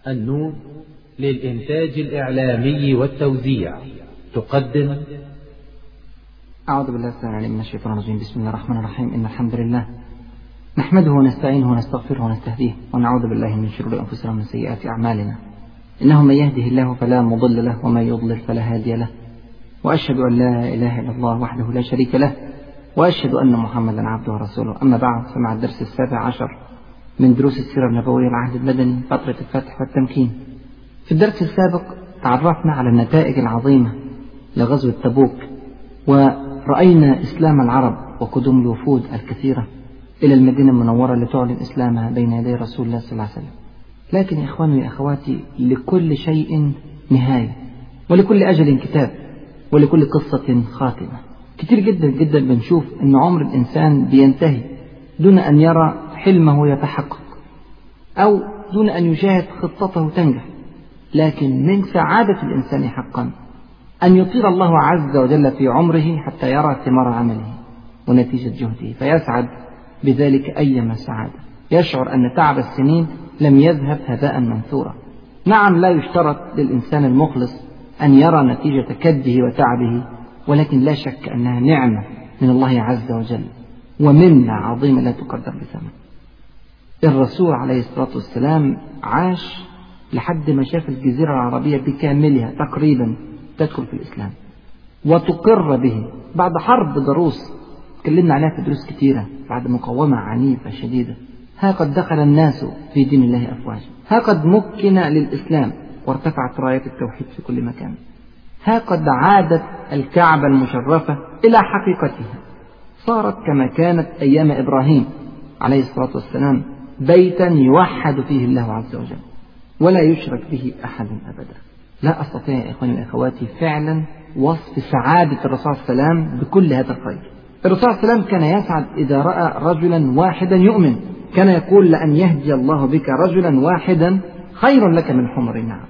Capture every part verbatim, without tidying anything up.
النون للإنتاج الإعلامي والتوزيع تقدم. أعوذ بالله السميع العليم من الشيطان الرجيم. بسم الله الرحمن الرحيم. إن الحمد لله نحمده ونستعينه ونستغفره ونستهديه ونعوذ بالله من شرور أنفسنا ومن سيئات أعمالنا. إنه من يهده الله فلا مضل له ومن يضلل فلا هادي له، وأشهد أن لا إله إلا الله وحده لا شريك له، وأشهد أن محمدا عبده ورسوله. أما بعد، فمع الدرس السابع عشر من دروس السيرة النبوية العهد المدني فترة الفتح والتمكين. في الدرس السابق تعرفنا على النتائج العظيمة لغزوة تبوك، ورأينا إسلام العرب وقدوم الوفود الكثيرة إلى المدينة المنورة لتعلن إسلامها بين يدي رسول الله صلى الله عليه وسلم. لكن يا إخواني ويا أخواتي، لكل شيء نهاية، ولكل أجل كتاب، ولكل قصة خاتمة. كتير جدا جدا بنشوف أن عمر الإنسان بينتهي دون أن يرى حلمه يتحقق، أو دون أن يشاهد خطته تنجح. لكن من سعادة الإنسان حقا أن يطير الله عز وجل في عمره حتى يرى ثمار عمله ونتيجة جهده، فيسعد بذلك أيما سعادة، يشعر أن تعب السنين لم يذهب هباء منثورا. نعم، لا يشترط للإنسان المخلص أن يرى نتيجة كده وتعبه، ولكن لا شك أنها نعمة من الله عز وجل ومنة عظيمة لا تقدر بثمن. الرسول عليه الصلاة والسلام عاش لحد ما شاف الجزيرة العربية بكاملها تقريبا تدخل في الإسلام وتقر به بعد حرب ضروس تكلمنا عليها في دروس كثيرة، بعد مقاومة عنيفة شديدة. ها قد دخل الناس في دين الله أفواجا، ها قد مكن للإسلام وارتفعت راية التوحيد في كل مكان، ها قد عادت الكعبة المشرفة إلى حقيقتها، صارت كما كانت أيام إبراهيم عليه الصلاة والسلام، بيتا يوحد فيه الله عز وجل ولا يشرك به أحد أبدا. لا أستطيع يا إخواني وأخواتي فعلا وصف سعادة الرسول صلى الله عليه وسلم بكل هذا الخير. الرسول صلى الله عليه وسلم كان يسعد إذا رأى رجلا واحدا يؤمن، كان يقول: لأن يهدي الله بك رجلا واحدا خير لك من حمر النعم.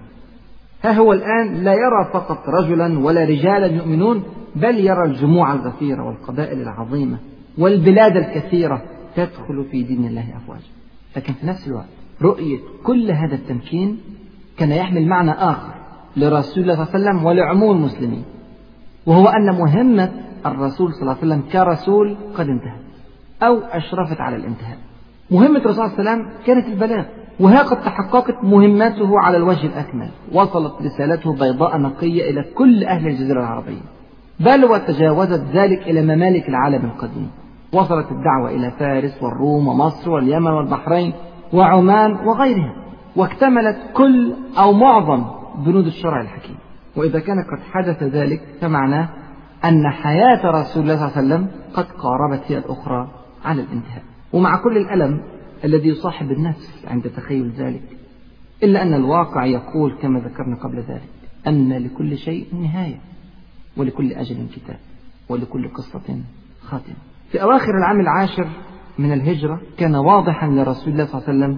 ها هو الآن لا يرى فقط رجلا ولا رجالا يؤمنون، بل يرى الجموع الغفيرة والقبائل العظيمة والبلاد الكثيرة تدخل في دين الله أفواجا. لكن في نفس الوقت رؤية كل هذا التمكين كان يحمل معنى آخر لرسول الله صلى الله عليه وسلم ولعموم المسلمين، وهو أن مهمة الرسول صلى الله عليه وسلم كرسول قد انتهت أو أشرفت على الانتهاء. مهمة الرسول صلى الله عليه وسلم كانت البلاغ، وها قد تحققت مهمته على الوجه الأكمل. وصلت رسالته بيضاء نقية إلى كل أهل الجزيرة العربية، بل وتجاوزت ذلك إلى ممالك العالم القديم. وصلت الدعوة إلى فارس والروم ومصر واليمن والبحرين وعمان وغيرها، واكتملت كل أو معظم بنود الشرع الحكيم. وإذا كان قد حدث ذلك فمعناه أن حياة رسول الله صلى الله عليه وسلم قد قاربت هي الأخرى على الانتهاء. ومع كل الألم الذي يصاحب النفس عند تخيل ذلك، إلا أن الواقع يقول كما ذكرنا قبل ذلك أن لكل شيء نهاية، ولكل أجل كتاب، ولكل قصة خاتمة. في أواخر العام العاشر من الهجرة كان واضحا لرسول الله صلى الله عليه وسلم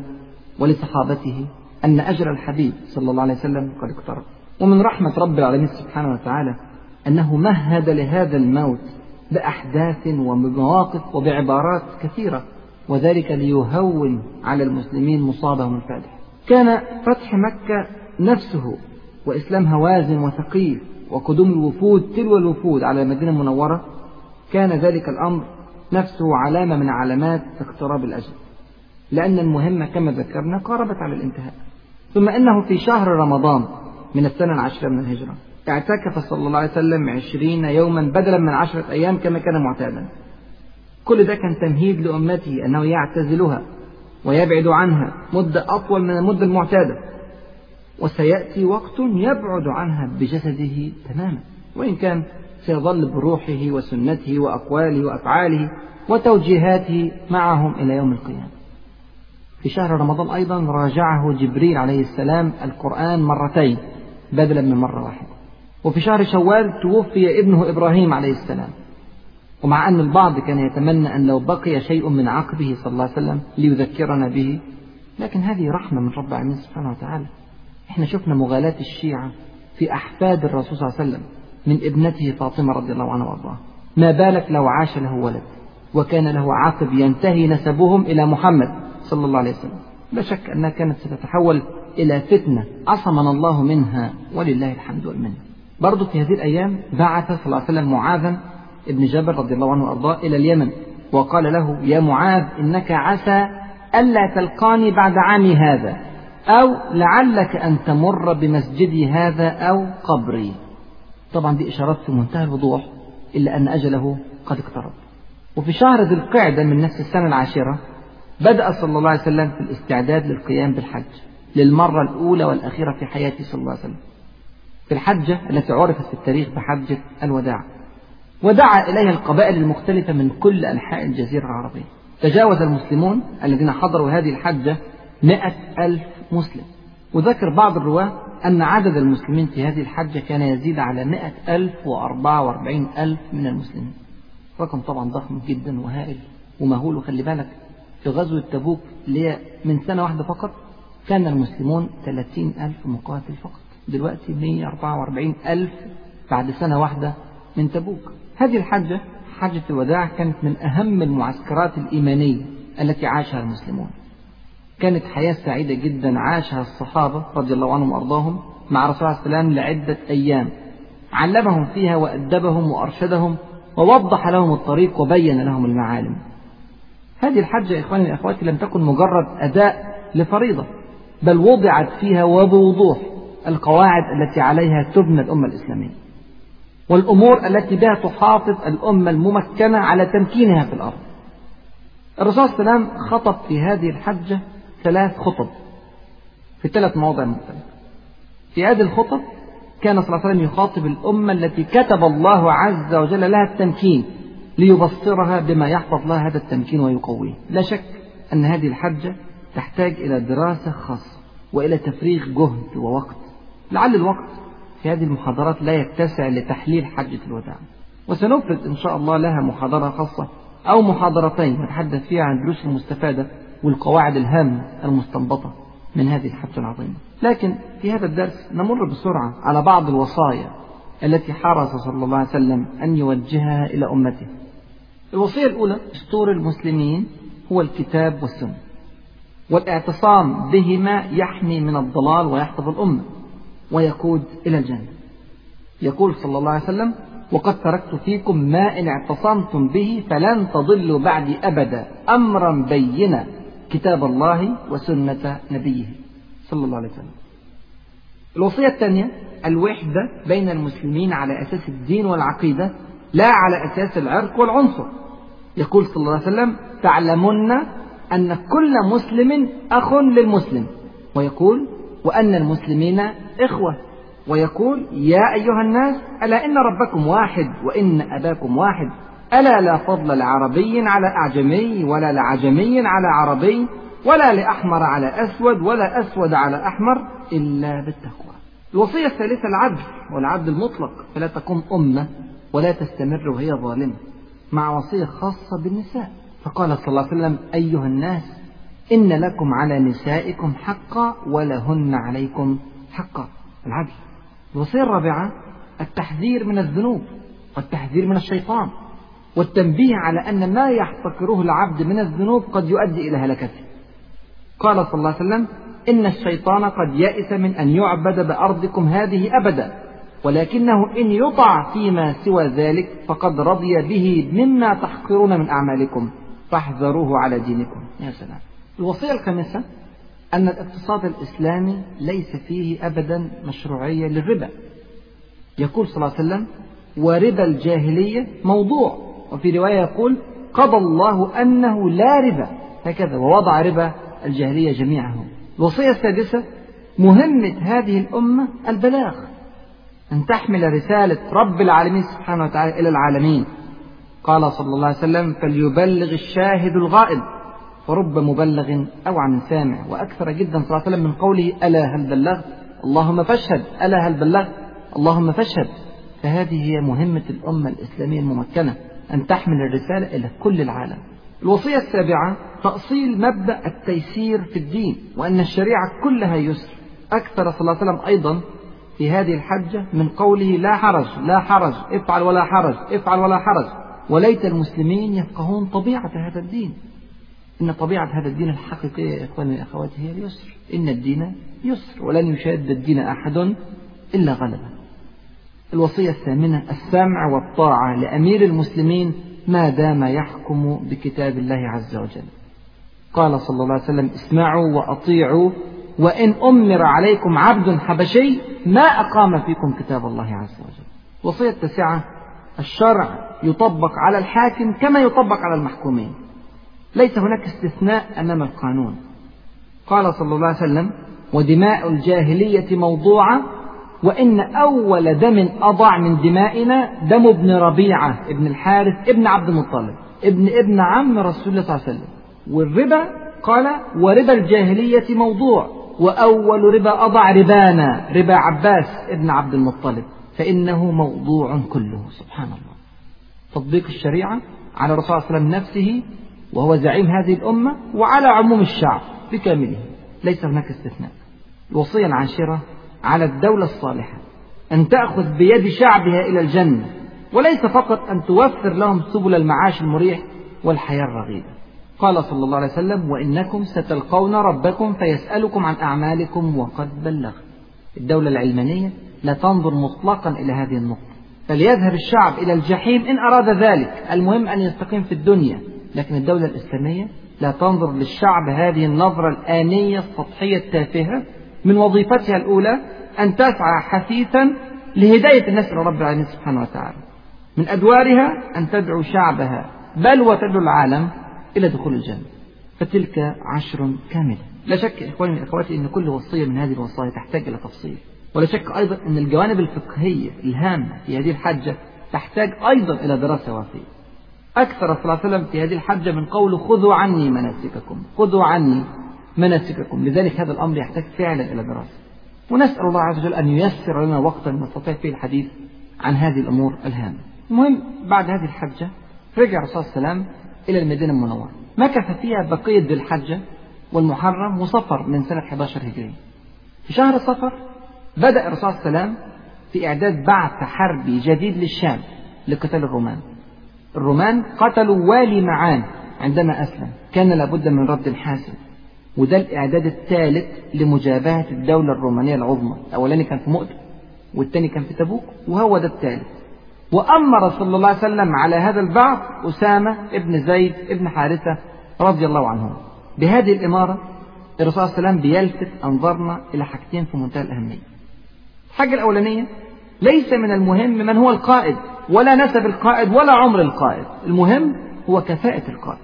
ولصحابته أن أجر الحبيب صلى الله عليه وسلم قد اقترب. ومن رحمة رب العالمين سبحانه وتعالى أنه مهد لهذا الموت بأحداث وبمواقف وبعبارات كثيرة، وذلك ليهون على المسلمين مصابهم الفادح. كان فتح مكة نفسه وإسلام هوازن وثقيف وقدوم الوفود تلو الوفود على المدينة المنورة، كان ذلك الأمر نفسه علامة من علامات اقتراب الأجل، لأن المهمة كما ذكرنا قاربت على الانتهاء. ثم إنه في شهر رمضان من السنة العاشرة من الهجرة اعتكف صلى الله عليه وسلم عشرين يوما بدلا من عشرة أيام كما كان معتادا. كل ده كان تمهيد لأمته أنه يعتزلها ويبعد عنها مدة أطول من المدة المعتادة، وسيأتي وقت يبعد عنها بجسده تماما، وإن كان سيظل بروحه وسنته وأقواله وأفعاله وتوجيهاته معهم إلى يوم القيامة. في شهر رمضان أيضا راجعه جبريل عليه السلام القرآن مرتين بدلا من مرة واحدة. وفي شهر شوال توفي ابنه إبراهيم عليه السلام، ومع أن البعض كان يتمنى أن لو بقي شيء من عقبه صلى الله عليه وسلم ليذكرنا به، لكن هذه رحمة من رب العالمين سبحانه وتعالى. احنا شفنا مغالاة الشيعة في أحفاد الرسول صلى الله عليه وسلم من ابنته فاطمة رضي الله عنها وارضاها، ما بالك لو عاش له ولد وكان له عقب ينتهي نسبهم إلى محمد صلى الله عليه وسلم. لا شك أنها كانت ستتحول إلى فتنة عصمنا الله منها ولله الحمد والمنة. برضو في هذه الأيام بعث صلى الله عليه وسلم معاذا ابن جبل رضي الله عنه وأرضاه إلى اليمن، وقال له: يا معاذ إنك عسى ألا تلقاني بعد عامي هذا، أو لعلك أن تمر بمسجدي هذا أو قبري. طبعا دي إشارات في منتهى الوضوح، إلا أن أجله قد اقترب. وفي شهر ذي القعدة من نفس السنة العاشرة بدأ صلى الله عليه وسلم في الاستعداد للقيام بالحج للمرة الأولى والأخيرة في حياته صلى الله عليه وسلم، في الحجة التي عرفت في التاريخ بحجة الوداع، ودعا إليها القبائل المختلفة من كل أنحاء الجزيرة العربية. تجاوز المسلمون الذين حضروا هذه الحجة مئة ألف مسلم، وذكر بعض الرواة أن عدد المسلمين في هذه الحجة كان يزيد على مئة ألف وأربعة وأربعين ألف من المسلمين. رقم طبعا ضخم جدا وهائل ومهول. وخلي بالك في غزوة تبوك اللي هي من سنة واحدة فقط كان المسلمون ثلاثين ألف مقاتل فقط، دلوقتي مئة وأربعة وأربعين ألف بعد سنة واحدة من تبوك. هذه الحجة حجة الوداع كانت من أهم المعسكرات الإيمانية التي عاشها المسلمون. كانت حياة سعيدة جدا عاشها الصحابة رضي الله عنهم وأرضاهم مع رسول الله صلى الله عليه وسلم لعدة أيام، علمهم فيها وأدبهم وأرشدهم ووضح لهم الطريق وبين لهم المعالم. هذه الحجة إخواني وأخواتي لم تكن مجرد أداء لفريضة، بل وضعت فيها وبوضوح القواعد التي عليها تبنى الأمة الإسلامية، والأمور التي بها تحافظ الأمة الممكنة على تمكينها في الأرض. الرسول صلى الله عليه وسلم خطب في هذه الحجة ثلاث خطب في ثلاث مواضع مختلفة. في هذه الخطب كان صلى الله عليه وسلم يخاطب الأمة التي كتب الله عز وجل لها التمكين ليبصرها بما يحفظ لها هذا التمكين ويقويه. لا شك أن هذه الحجة تحتاج إلى دراسة خاصة وإلى تفريغ جهد ووقت. لعل الوقت في هذه المحاضرات لا يتسع لتحليل حجة الوداع، وسنفرد إن شاء الله لها محاضرة خاصة أو محاضرتين نتحدث فيها عن الدروس المستفادة والقواعد الهامة المستنبطة من هذه الحجة العظيمة. لكن في هذا الدرس نمر بسرعة على بعض الوصايا التي حرص صلى الله عليه وسلم أن يوجهها إلى أمته. الوصية الأولى: دستور المسلمين هو الكتاب والسنة، والاعتصام بهما يحمي من الضلال ويحفظ الأمة ويقود إلى الجنة. يقول صلى الله عليه وسلم: وقد تركت فيكم ما إن اعتصمتم به فلن تضلوا بعدي أبدا، أمرا بينا كتاب الله وسنة نبيه صلى الله عليه وسلم. الوصية الثانية: الوحدة بين المسلمين على أساس الدين والعقيدة لا على أساس العرق والعنصر. يقول صلى الله عليه وسلم: تعلمون أن كل مسلم أخ للمسلم، ويقول: وأن المسلمين إخوة، ويقول: يا أيها الناس ألا إن ربكم واحد وإن أباكم واحد، ألا لا فضل لعربي على أعجمي ولا لعجمي على عربي ولا لأحمر على أسود ولا أسود على أحمر إلا بالتقوى. الوصية الثالثة: العدل والعدل المطلق، فلا تقوم أمة ولا تستمر وهي ظالمة، مع وصية خاصة بالنساء. فقال صلى الله عليه وسلم: أيها الناس إن لكم على نسائكم حقا ولهن عليكم حقا. العدل. الوصية الرابعة: التحذير من الذنوب والتحذير من الشيطان، والتنبيه على أن ما يحتقره العبد من الذنوب قد يؤدي إلى هلكته. قال صلى الله عليه وسلم: إن الشيطان قد يئس من أن يعبد بأرضكم هذه أبدا، ولكنه إن يطع فيما سوى ذلك فقد رضي به مما تحقرون من أعمالكم فاحذروه على دينكم. يا سلام. الوصية الخامسة: أن الاقتصاد الإسلامي ليس فيه أبدا مشروعية للربا. يقول صلى الله عليه وسلم: وربا الجاهلية موضوع، وفي رواية يقول: قضى الله أنه لا ربا، هكذا، ووضع ربا الجاهلية جميعه. الوصية السادسة: مهمة هذه الأمة البلاغ، أن تحمل رسالة رب العالمين سبحانه وتعالى إلى العالمين. قال صلى الله عليه وسلم: فليبلغ الشاهد الغائب، فرب مبلغ أو عن سامع. وأكثر جدا صلى الله عليه وسلم من قوله: ألا هل بلغت اللهم فاشهد، ألا هل بلغت اللهم فاشهد. فهذه هي مهمة الأمة الإسلامية الممكنة، أن تحمل الرسالة إلى كل العالم. الوصية السابعة: تأصيل مبدأ التيسير في الدين، وأن الشريعة كلها يسر. أكثر صلى الله عليه وسلم أيضا في هذه الحجة من قوله: لا حرج لا حرج، افعل ولا حرج افعل ولا حرج. وليت المسلمين يفقهون طبيعة هذا الدين. إن طبيعة هذا الدين الحقيقية يا إخواني وأخواتي هي اليسر. إن الدين يسر ولن يشاد الدين أحد إلا غلبه. الوصية الثامنة السمع والطاعة لأمير المسلمين ما دام يحكم بكتاب الله عز وجل. قال صلى الله عليه وسلم اسمعوا وأطيعوا وإن أمر عليكم عبد حبشي ما أقام فيكم كتاب الله عز وجل. وصية التاسعة الشرع يطبق على الحاكم كما يطبق على المحكومين، ليس هناك استثناء أمام القانون. قال صلى الله عليه وسلم ودماء الجاهلية موضوعة وإن أول دم أضع من دمائنا دم ابن ربيعة ابن الحارث ابن عبد المطلب ابن ابن عم رسول الله صلى الله عليه وسلم. والربا قال وربا الجاهلية موضوع وأول ربا أضع ربانا ربا عباس ابن عبد المطلب فإنه موضوع كله. سبحان الله، تطبيق الشريعة على الرسول صلى الله عليه وسلم نفسه وهو زعيم هذه الأمة وعلى عموم الشعب بكامله، ليس هناك استثناء. الوصية العاشرة على الدولة الصالحة أن تأخذ بيد شعبها إلى الجنة، وليس فقط أن توفر لهم سبل المعاش المريح والحياة الرغيدة. قال صلى الله عليه وسلم وإنكم ستلقون ربكم فيسألكم عن أعمالكم وقد بلغت. الدولة العلمانية لا تنظر مطلقا إلى هذه النقطة، فليذهب الشعب إلى الجحيم إن أراد ذلك، المهم أن يستقيم في الدنيا. لكن الدولة الإسلامية لا تنظر للشعب هذه النظرة الآنية السطحية التافهة، من وظيفتها الأولى أن تسعى حثيثا لهداية الناس إلى رب العالمين سبحانه وتعالى، من أدوارها أن تدعو شعبها بل وتدعو العالم إلى دخول الجنة. فتلك عشر كاملة. لا شك إخواني وأخواتي أن كل وصية من هذه الوصايا تحتاج إلى تفصيل، ولا شك أيضا أن الجوانب الفقهية الهامة في هذه الحجة تحتاج أيضا إلى دراسة وافية. أكثر صلى الله عليه وسلم في هذه الحجة من قوله خذوا عني مناسككم خذوا عني مناسككم، لذلك هذا الأمر يحتاج فعلا إلى دراسة، ونسأل الله عز وجل أن ييسر لنا وقتا نستطيع فيه الحديث عن هذه الأمور الهامة. المهم بعد هذه الحجة رجع الرسول صلى الله عليه وسلم إلى المدينة المنورة، مكث فيها بقية ذي الحجة والمحرم وصفر من سنة إحدى عشر هجرية. في شهر صفر بدأ الرسول صلى الله عليه وسلم في إعداد بعث حربي جديد للشام لقتال الرومان. الرومان قتلوا والي معان عندما أسلم، كان لابد من رد حاسم، وده الإعداد الثالث لمجابهة الدولة الرومانية العظمى. الأولاني كان في مؤتة والثاني كان في تبوك وهو ده الثالث. وأمر صلى الله عليه وسلم على هذا البعث أسامة ابن زيد ابن حارثة رضي الله عنه. بهذه الإمارة الرسول صلى الله عليه وسلم بيلفت أنظارنا إلى حاجتين في منتهى الأهمية. الحاجة الأولانية ليس من المهم من هو القائد ولا نسب القائد ولا عمر القائد، المهم هو كفاءة القائد،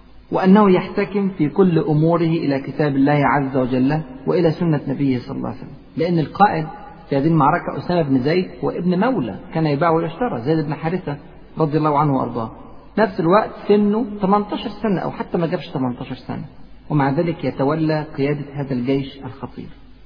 وأنه يحتكم في كل أموره إلى كتاب الله عز وجل وإلى سنة نبيه صلى الله عليه وسلم. لأن القائد في هذه المعركة أسامة بن زيد وابن مولى كان يباع ويشترى، زيد بن حارثة رضي الله عنه وأرضاه، نفس الوقت سنه ثمانية عشر سنة أو حتى ما جابش ثمانية عشر سنة، ومع ذلك يتولى قيادة هذا الجيش الخطير.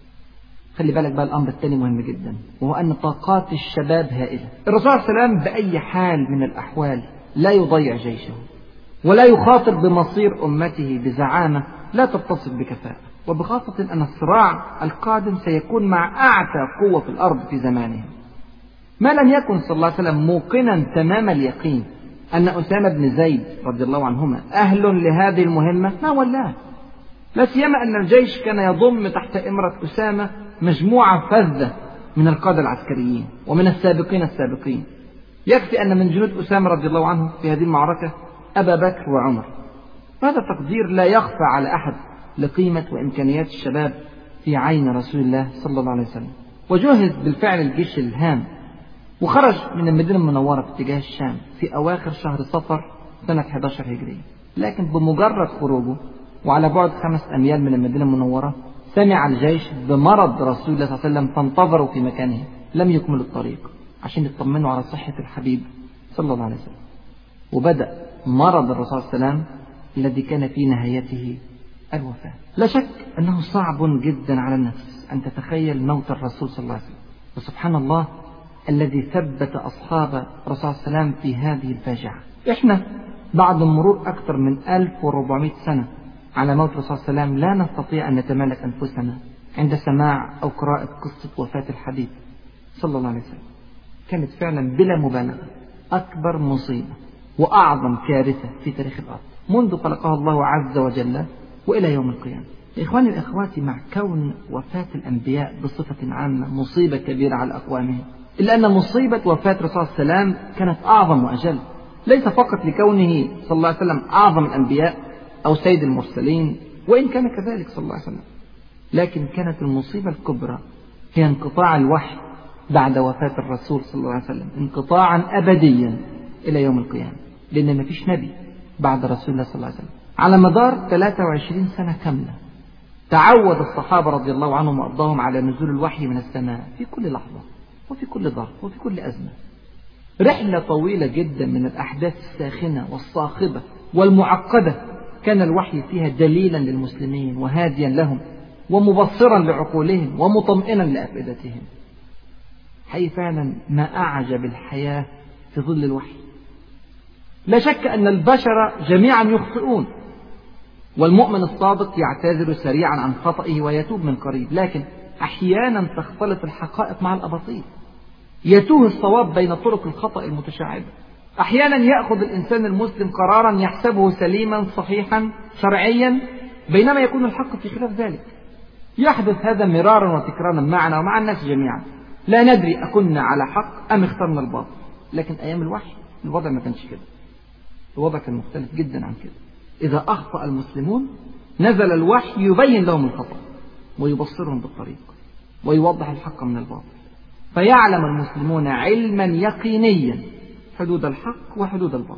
خلي بالك بقى الأمر الثاني مهم جدا، وهو أن طاقات الشباب هائلة. الرسول صلى الله عليه وسلم بأي حال من الأحوال لا يضيع جيشه ولا يخاطر بمصير أمته بزعامة لا تتصف بكفاءة، وبخاصة أن الصراع القادم سيكون مع أعتى قوة في الأرض في زمانهم. ما لم يكن صلى الله عليه وسلم موقنا تمام اليقين أن أسامة بن زيد رضي الله عنهما أهل لهذه المهمة ما ولاه، لا سيما أن الجيش كان يضم تحت إمرة أسامة مجموعة فذة من القادة العسكريين ومن السابقين السابقين. يكفي أن من جنود أسامة رضي الله عنه في هذه المعركة أبا بكر وعمر. هذا تقدير لا يخفى على أحد لقيمة وإمكانيات الشباب في عين رسول الله صلى الله عليه وسلم. وجهز بالفعل الجيش الهام وخرج من المدينة المنورة في اتجاه الشام في أواخر شهر صفر سنة إحدى عشر هجرية. لكن بمجرد خروجه وعلى بعد خمس أميال من المدينة المنورة سمع الجيش بمرض رسول الله صلى الله عليه وسلم، فانتظروا في مكانه لم يكملوا الطريق عشان يطمنوا على صحة الحبيب صلى الله عليه وسلم. وبدأ مرض الرسول صلى الله عليه وسلم الذي كان في نهايته الوفاة. لا شك أنه صعب جدا على النفس أن تتخيل موت الرسول صلى الله عليه وسلم، وسبحان الله الذي ثبت أصحاب الرسول صلى الله عليه وسلم في هذه الفاجعة. إحنا بعد مرور أكثر من ألف وأربعمائة سنة على موت الرسول صلى الله عليه وسلم لا نستطيع أن نتمالك أنفسنا عند سماع أو قراءة قصة وفاة الحبيب صلى الله عليه وسلم. كانت فعلا بلا مبالغة أكبر مصيبة وأعظم كارثة في تاريخ الأرض. منذ خلقها الله عز وجل وإلى يوم القيامة. إخواني وإخواتي، مع كون وفاة الأنبياء بصفة عامة مصيبة كبيرة على أقوامهم، إلا أن مصيبة وفاة الرسول صلى الله عليه وسلم كانت أعظم وأجل، ليس فقط لكونه صلى الله عليه وسلم أعظم الأنبياء أو سيد المرسلين، وإن كان كذلك صلى الله عليه وسلم، لكن كانت المصيبة الكبرى هي انقطاع الوحي بعد وفاة الرسول صلى الله عليه وسلم، انقطاعا أبديا إلى يوم القيامة، لأن ما فيش نبي بعد رسول الله صلى الله عليه وسلم. على مدار ثلاثة وعشرين سنة كاملة تعود الصحابة رضي الله عنهم وأرضاهم على نزول الوحي من السماء في كل لحظة وفي كل ظرف وفي كل أزمة. رحلة طويلة جدا من الأحداث الساخنة والصاخبة والمعقدة كان الوحي فيها دليلا للمسلمين وهاديا لهم ومبصرا لعقولهم ومطمئنا لأفئدتهم. حي فعلا ما أعجب الحياة في ظل الوحي. لا شك أن البشر جميعا يخطئون، والمؤمن الصادق يعتذر سريعا عن خطئه ويتوب من قريب، لكن أحيانا تختلط الحقائق مع الأباطيل، يتوه الصواب بين طرق الخطأ المتشعبة. أحيانا يأخذ الإنسان المسلم قرارا يحسبه سليما صحيحا شرعيا، بينما يكون الحق في خلاف ذلك. يحدث هذا مرارا وتكرارا معنا ومع الناس جميعا، لا ندري أكنا على حق أم اخترنا الباطل. لكن أيام الوحي الوضع ما كانش كده، الوضع كان مختلف جدا عن كده. إذا أخطأ المسلمون نزل الوحي يبين لهم الخطأ ويبصرهم بالطريق ويوضح الحق من الباطل، فيعلم المسلمون علما يقينيا حدود الحق وحدود الباطل.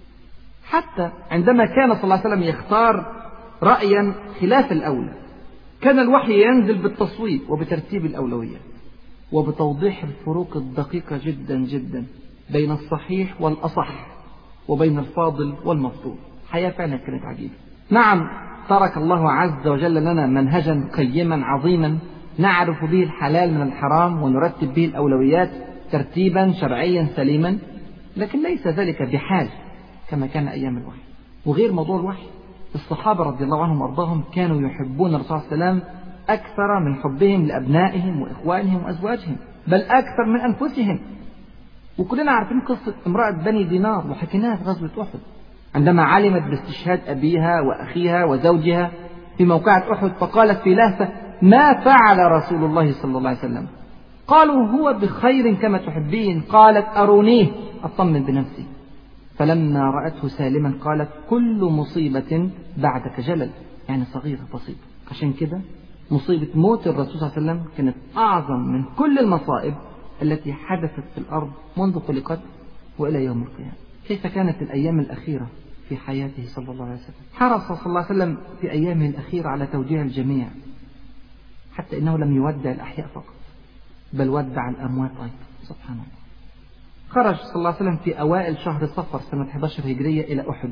حتى عندما كان صلى الله عليه وسلم يختار رأيا خلاف الأولى، كان الوحي ينزل بالتصويب وبترتيب الأولويات وبتوضيح الفروق الدقيقة جدا جدا بين الصحيح والأصح وبين الفاضل والمفضول. حياة فعلا كانت عجيبة. نعم، ترك الله عز وجل لنا منهجا قيما عظيما نعرف به الحلال من الحرام ونرتب به الأولويات ترتيبا شرعيا سليما، لكن ليس ذلك بحال كما كان أيام الوحي. وغير موضوع الوحي، الصحابة رضي الله عنهم وأرضاهم كانوا يحبون الرسول صلى الله عليه وسلم أكثر من حبهم لأبنائهم وإخوانهم وأزواجهم، بل أكثر من أنفسهم. وكلنا عارفين قصة امرأة بني دينار وحكيناها في غزوة أحد، عندما علمت باستشهاد أبيها وأخيها وزوجها في موقعة أحد فقالت في لهفة: ما فعل رسول الله صلى الله عليه وسلم؟ قالوا: هو بخير كما تحبين. قالت: أرونيه أطمن بنفسي. فلما رأته سالما قالت: كل مصيبة بعدك جلل، يعني صغيرة بسيطة. عشان كده مصيبة موت الرسول صلى الله عليه وسلم كانت أعظم من كل المصائب التي حدثت في الأرض منذ خلقت وإلى يوم القيامة. كيف كانت الأيام الأخيرة في حياته صلى الله عليه وسلم؟ حرص صلى الله عليه وسلم في أيامه الأخيرة على توجيه الجميع، حتى إنه لم يودع الأحياء فقط بل ودع الأموات أيضا. سبحان الله. خرج صلى الله عليه وسلم في أوائل شهر صفر سنة إحدى عشرة هجرية إلى أحد،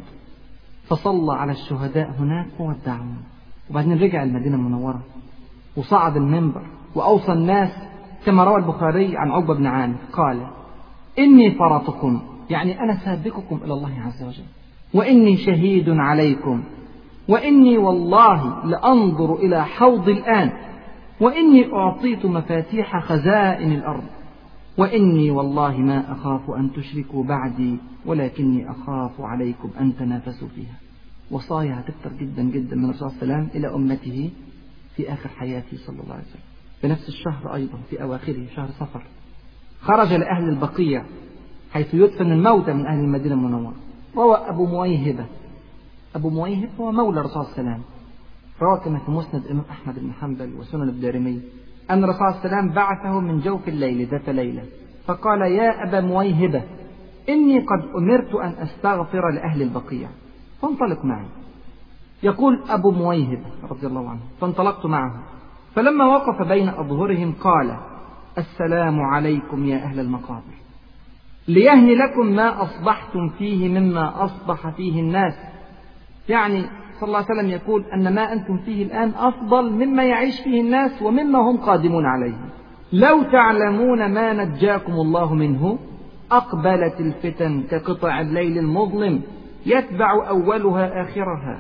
فصلى على الشهداء هناك وودعهم، وبعدين رجع المدينة المنورة وصعد المنبر وأوصى الناس كما روى البخاري عن عقبة بن عامر قال: إني فرطكم، يعني أنا سابقكم إلى الله عز وجل، وإني شهيد عليكم، وإني والله لأنظر إلى حوض الآن، وإني أعطيت مفاتيح خزائن الأرض، وإني والله ما أخاف أن تشركوا بعدي، ولكني أخاف عليكم أن تنافسوا فيها. وصايا هتكثر جدا جدا من الرسول صلى الله عليه وسلم إلى أمته في آخر حياته صلى الله عليه وسلم. في نفس الشهر أيضا في أواخره شهر صفر خرج لأهل البقيع حيث يدفن الموتى من أهل المدينة المنورة. روى أبو مويهبة، أبو مويهب هو مولى الرسول صلى الله عليه وسلم، روى كما في مسند الإمام أحمد بن حنبل وسنن الدارمي أن الرسول صلى الله عليه وسلم بعثه من جوف الليل ذات ليلة فقال: يا أبا مويهبة، إني قد أمرت أن أستغفر لأهل البقيع فانطلق معي. يقول أبو مويهبة رضي الله عنه: فانطلقت معه، فلما وقف بين أظهرهم قال: السلام عليكم يا أهل المقابر، ليهن لكم ما أصبحتم فيه مما أصبح فيه الناس. يعني صلى الله عليه وسلم يقول أن ما أنتم فيه الآن أفضل مما يعيش فيه الناس ومما هم قادمون عليه. لو تعلمون ما نجاكم الله منه. أقبلت الفتن كقطع الليل المظلم يتبع أولها آخرها،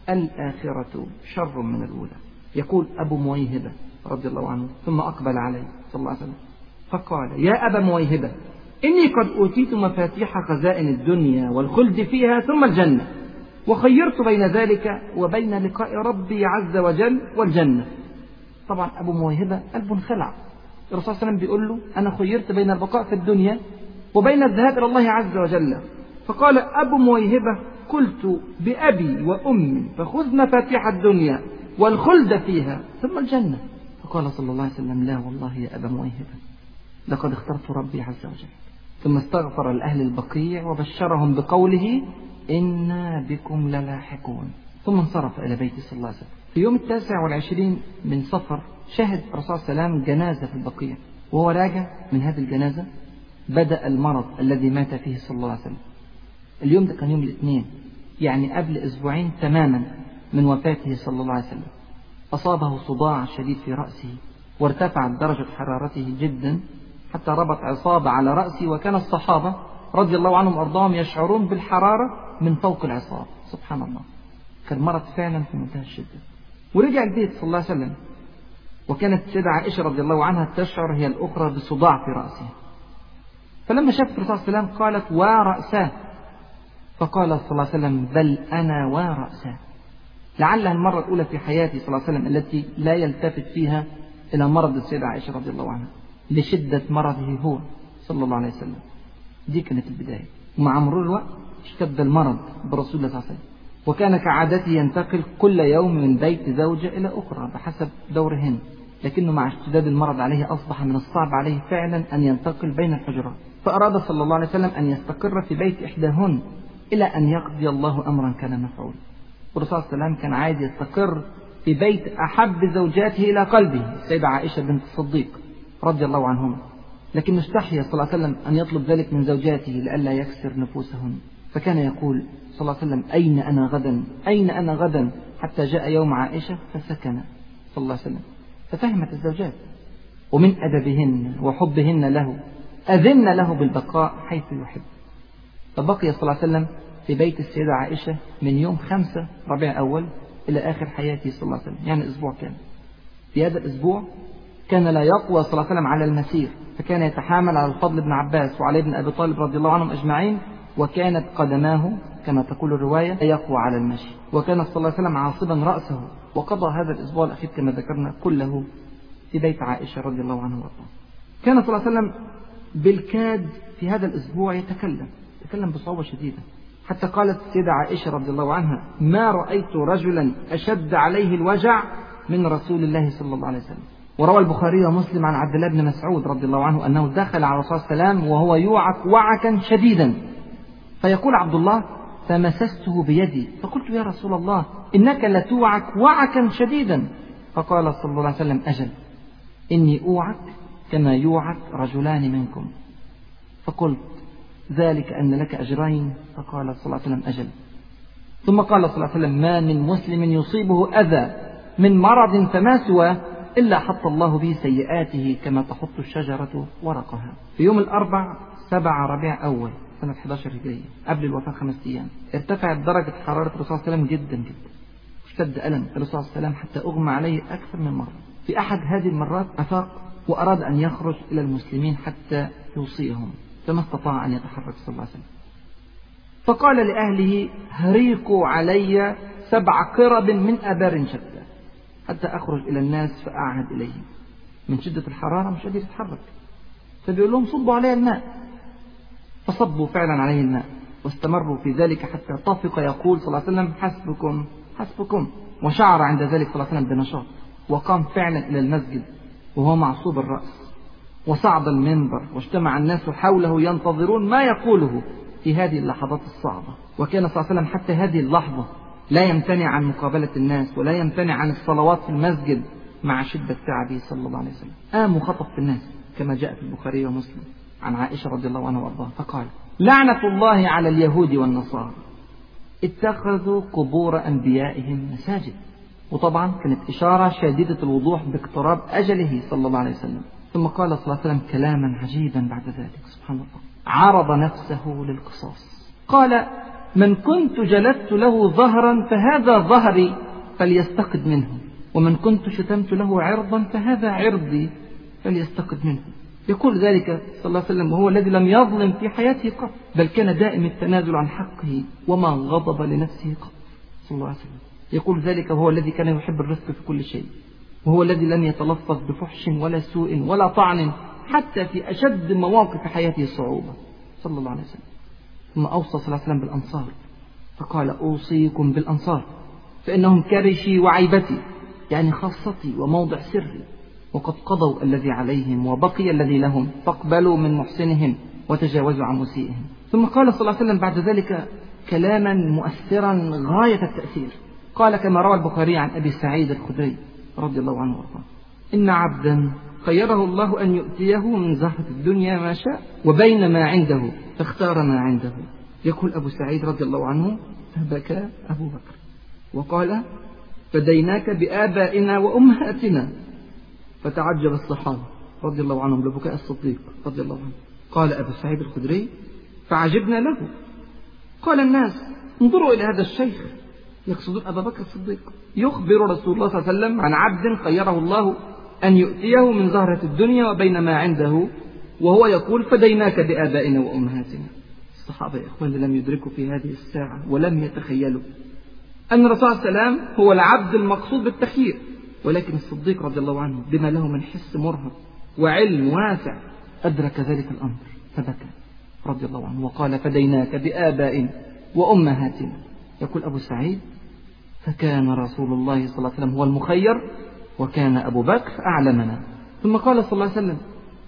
الآخرة شر من الأولى. يقول أبو مويهبة رضي الله عنه ثم أقبل عليه صلى الله عليه وسلم فقال: يا أبا مويهبة، إني قد أوتيت مفاتيح خزائن الدنيا والخلد فيها ثم الجنة، وخيرت بين ذلك وبين لقاء ربي عز وجل والجنة. طبعا أبو مويهبة قلبه انخلع. الرسول صلى الله عليه وسلم بيقول له أنا خيرت بين البقاء في الدنيا وبين الذهاب إلى الله عز وجل. فقال أبو مويهبة قلت بأبي وأمي فخذ مفاتيح الدنيا والخلد فيها ثم الجنة. فقال صلى الله عليه وسلم لا والله يا أبا مويهبة لقد اخترت ربي عز وجل. ثم استغفر لأهل البقيع وبشرهم بقوله إنا بكم للاحقون، ثم انصرف إلى بيته صلى الله عليه وسلم. في يوم التاسع والعشرين من صفر شهد الرسول صلى الله عليه وسلم جنازة في البقيع، وهو راجع من هذه الجنازة بدأ المرض الذي مات فيه صلى الله عليه وسلم. اليوم ده كان يوم الاثنين، يعني قبل أسبوعين تماما من وفاته صلى الله عليه وسلم. أصابه صداع شديد في رأسه وارتفعت درجة حرارته جدا حتى ربط عصابة على رأسه، وكان الصحابة رضي الله عنهم وأرضاهم يشعرون بالحرارة من فوق العصابة. سبحان الله، كان مرض فعلا في منتهى الشدة. ورجع البيت صلى الله عليه وسلم، وكانت سيدة عائشة رضي الله عنها تشعر هي الأخرى بصداع في رأسها. فلما شافت الرسول صلى الله عليه وسلم قالت ورأساه، فقال صلى الله عليه وسلم بل أنا ورأساه، لعلها المرة الأولى في حياته صلى الله عليه وسلم التي لا يلتفت فيها إلى مرض السيدة عائشة رضي الله عنها لشدة مرضه هو صلى الله عليه وسلم. دي كانت البداية، ومع مرور الوقت اشتد المرض برسول الله صلى الله عليه وسلم، وكان كعادته ينتقل كل يوم من بيت زوجة إلى أخرى بحسب دورهن، لكنه مع اشتداد المرض عليه أصبح من الصعب عليه فعلا أن ينتقل بين الحجرات، فأراد صلى الله عليه وسلم أن يستقر في بيت إحداهن إلى أن يقضي الله أمرا كان مفعولا. والرسول صلى الله عليه وسلم كان عايز يستقر في بيت أحب زوجاته إلى قلبه السيدة عائشة بنت الصديق رضي الله عنهما، لكن استحيا صلى الله عليه وسلم أن يطلب ذلك من زوجاته لئلا يكسر نفوسهن، فكان يقول صلى الله عليه وسلم أين أنا غدا أين أنا غدا، حتى جاء يوم عائشة فسكن صلى الله عليه وسلم. ففهمت الزوجات، ومن أدبهن وحبهن له أذن له بالبقاء حيث يحب. فبقي صلى الله عليه وسلم في بيت السيدة عائشة من يوم خمسة ربيع أول إلى آخر حياته صلى الله عليه وسلم، يعني أسبوع كامل. في هذا الأسبوع كان لا يقوى صلى الله عليه وسلم على المسير، فكان يتحامل على الفضل بن عباس وعلي بن أبي طالب رضي الله عنهم أجمعين، وكانت قدماه كما تقول الرواية يقوى على المشي، وكان صلى الله عليه وسلم عاصبا رأسه. وقضى هذا الأسبوع الأخير كما ذكرنا كله في بيت عائشة رضي الله عنه وارضاه. كان صلى الله عليه وسلم بالكاد في هذا الأسبوع يتكلم يتكلم بصعوبة شديدة، حتى قالت السيدة عائشة رضي الله عنها ما رأيت رجلا أشد عليه الوجع من رسول الله صلى الله عليه وسلم. وروى البخاري ومسلم عن عبد الله بن مسعود رضي الله عنه أنه دخل على الرسول صلى الله عليه وسلم وهو يوعك وعكا شديدا، فيقول عبد الله فمسسته بيدي فقلت يا رسول الله إنك لتوعك وعكا شديدا، فقال صلى الله عليه وسلم أجل إني أوعك كما يوعك رجلان منكم، فقلت ذلك أن لك أجرين، فقال صلى الله عليه وسلم أجل. ثم قال صلى الله عليه وسلم ما من مسلم يصيبه أذى من مرض فما سواه إلا حط الله به سيئاته كما تحط الشجرة ورقها. في يوم الأربع سبع ربيع أول سنة أحد عشر هجرية قبل الوفاة خمس أيام ارتفعت درجة حرارة الرسول صلى الله عليه وسلم جدا جدا، اشتد ألم الرسول صلى الله عليه وسلم حتى أغمى عليه أكثر من مرة. في أحد هذه المرات أفاق وأراد أن يخرج إلى المسلمين حتى يوصيهم، فما استطاع أن يتحرك صلى الله عليه وسلم، فقال لأهله هريقوا علي سبع قرب من أبار شتى حتى أخرج إلى الناس فأعهد إليهم. من شدة الحرارة مش قادر يتحرك، فبيقول لهم صبوا علي الماء، فصبوا فعلا عليه الماء واستمروا في ذلك حتى طفق يقول صلى الله عليه وسلم حسبكم حسبكم، وشعر عند ذلك صلى الله عليه وسلم بنشاط، وقام فعلا إلى المسجد وهو معصوب الرأس، وصعد المنبر واجتمع الناس حوله ينتظرون ما يقوله في هذه اللحظات الصعبة. وكان صلى الله عليه وسلم حتى هذه اللحظة لا يمتنع عن مقابلة الناس ولا يمتنع عن الصلوات في المسجد مع شدة تعبه صلى الله عليه وسلم. قام وخطب في الناس كما جاء في البخاري ومسلم عن عائشة رضي الله عنها وارضاها، فقال لعنة الله على اليهود والنصارى اتخذوا قبور أنبيائهم مساجد. وطبعا كانت إشارة شديدة الوضوح باقتراب أجله صلى الله عليه وسلم. ثم قال صلى الله عليه وسلم كلاما عجيبا بعد ذلك سبحان الله، عرض نفسه للقصاص، قال من كنت جلدت له ظهرا فهذا ظهري فليستقد منه، ومن كنت شتمت له عرضا فهذا عرضي فليستقد منه. يقول ذلك صلى الله عليه وسلم وهو الذي لم يظلم في حياته قط، بل كان دائم التنازل عن حقه وما غضب لنفسه قط صلى الله عليه وسلم. يقول ذلك وهو الذي كان يحب الرفق في كل شيء، وهو الذي لم يتلفظ بفحش ولا سوء ولا طعن حتى في أشد مواقف حياته الصعوبة صلى الله عليه وسلم. ثم أوصى صلى الله عليه وسلم بالأنصار فقال: أوصيكم بالأنصار فإنهم كرشي وعيبتي، يعني خاصتي وموضع سري، وقد قضوا الذي عليهم وبقي الذي لهم، فاقبلوا من محسنهم وتجاوزوا عن مسيئهم. ثم قال صلى الله عليه وسلم بعد ذلك كلاما مؤثرا غاية التأثير، قال كما روى البخاري عن أبي سعيد الخدري رضي الله عنه وارضاه: إن عبدا خيره الله أن يؤتيه من زهرة الدنيا ما شاء وبين ما عنده فاختار ما عنده. يقول أبو سعيد رضي الله عنه: فبكى أبو بكر وقال: فديناك بآبائنا وأمهاتنا. فتعجب الصحابة رضي الله عنهم لبكاء الصديق رضي الله عنه. قال أبو سعيد الخدري: فعجبنا له. قال الناس: انظروا إلى هذا الشيخ، يقصدون أبا بكر الصديق، يخبر رسول الله صلى الله عليه وسلم عن عبد خيره الله أن يؤتيه من زهرة الدنيا وبين ما عنده، وهو يقول: فديناك بآبائنا وأمهاتنا. الصحابة يا إخوان لم يدركوا في هذه الساعة ولم يتخيلوا أن الرسول صلى الله عليه وسلم هو العبد المقصود بالتخيير، ولكن الصديق رضي الله عنه بما له من حس مرهف وعلم واسع أدرك ذلك الأمر فبكى رضي الله عنه وقال: فديناك بآبائنا وأمهاتنا. يقول أبو سعيد: فكان رسول الله صلى الله عليه وسلم هو المخير وكان أبو بكر أعلمنا. ثم قال صلى الله عليه وسلم: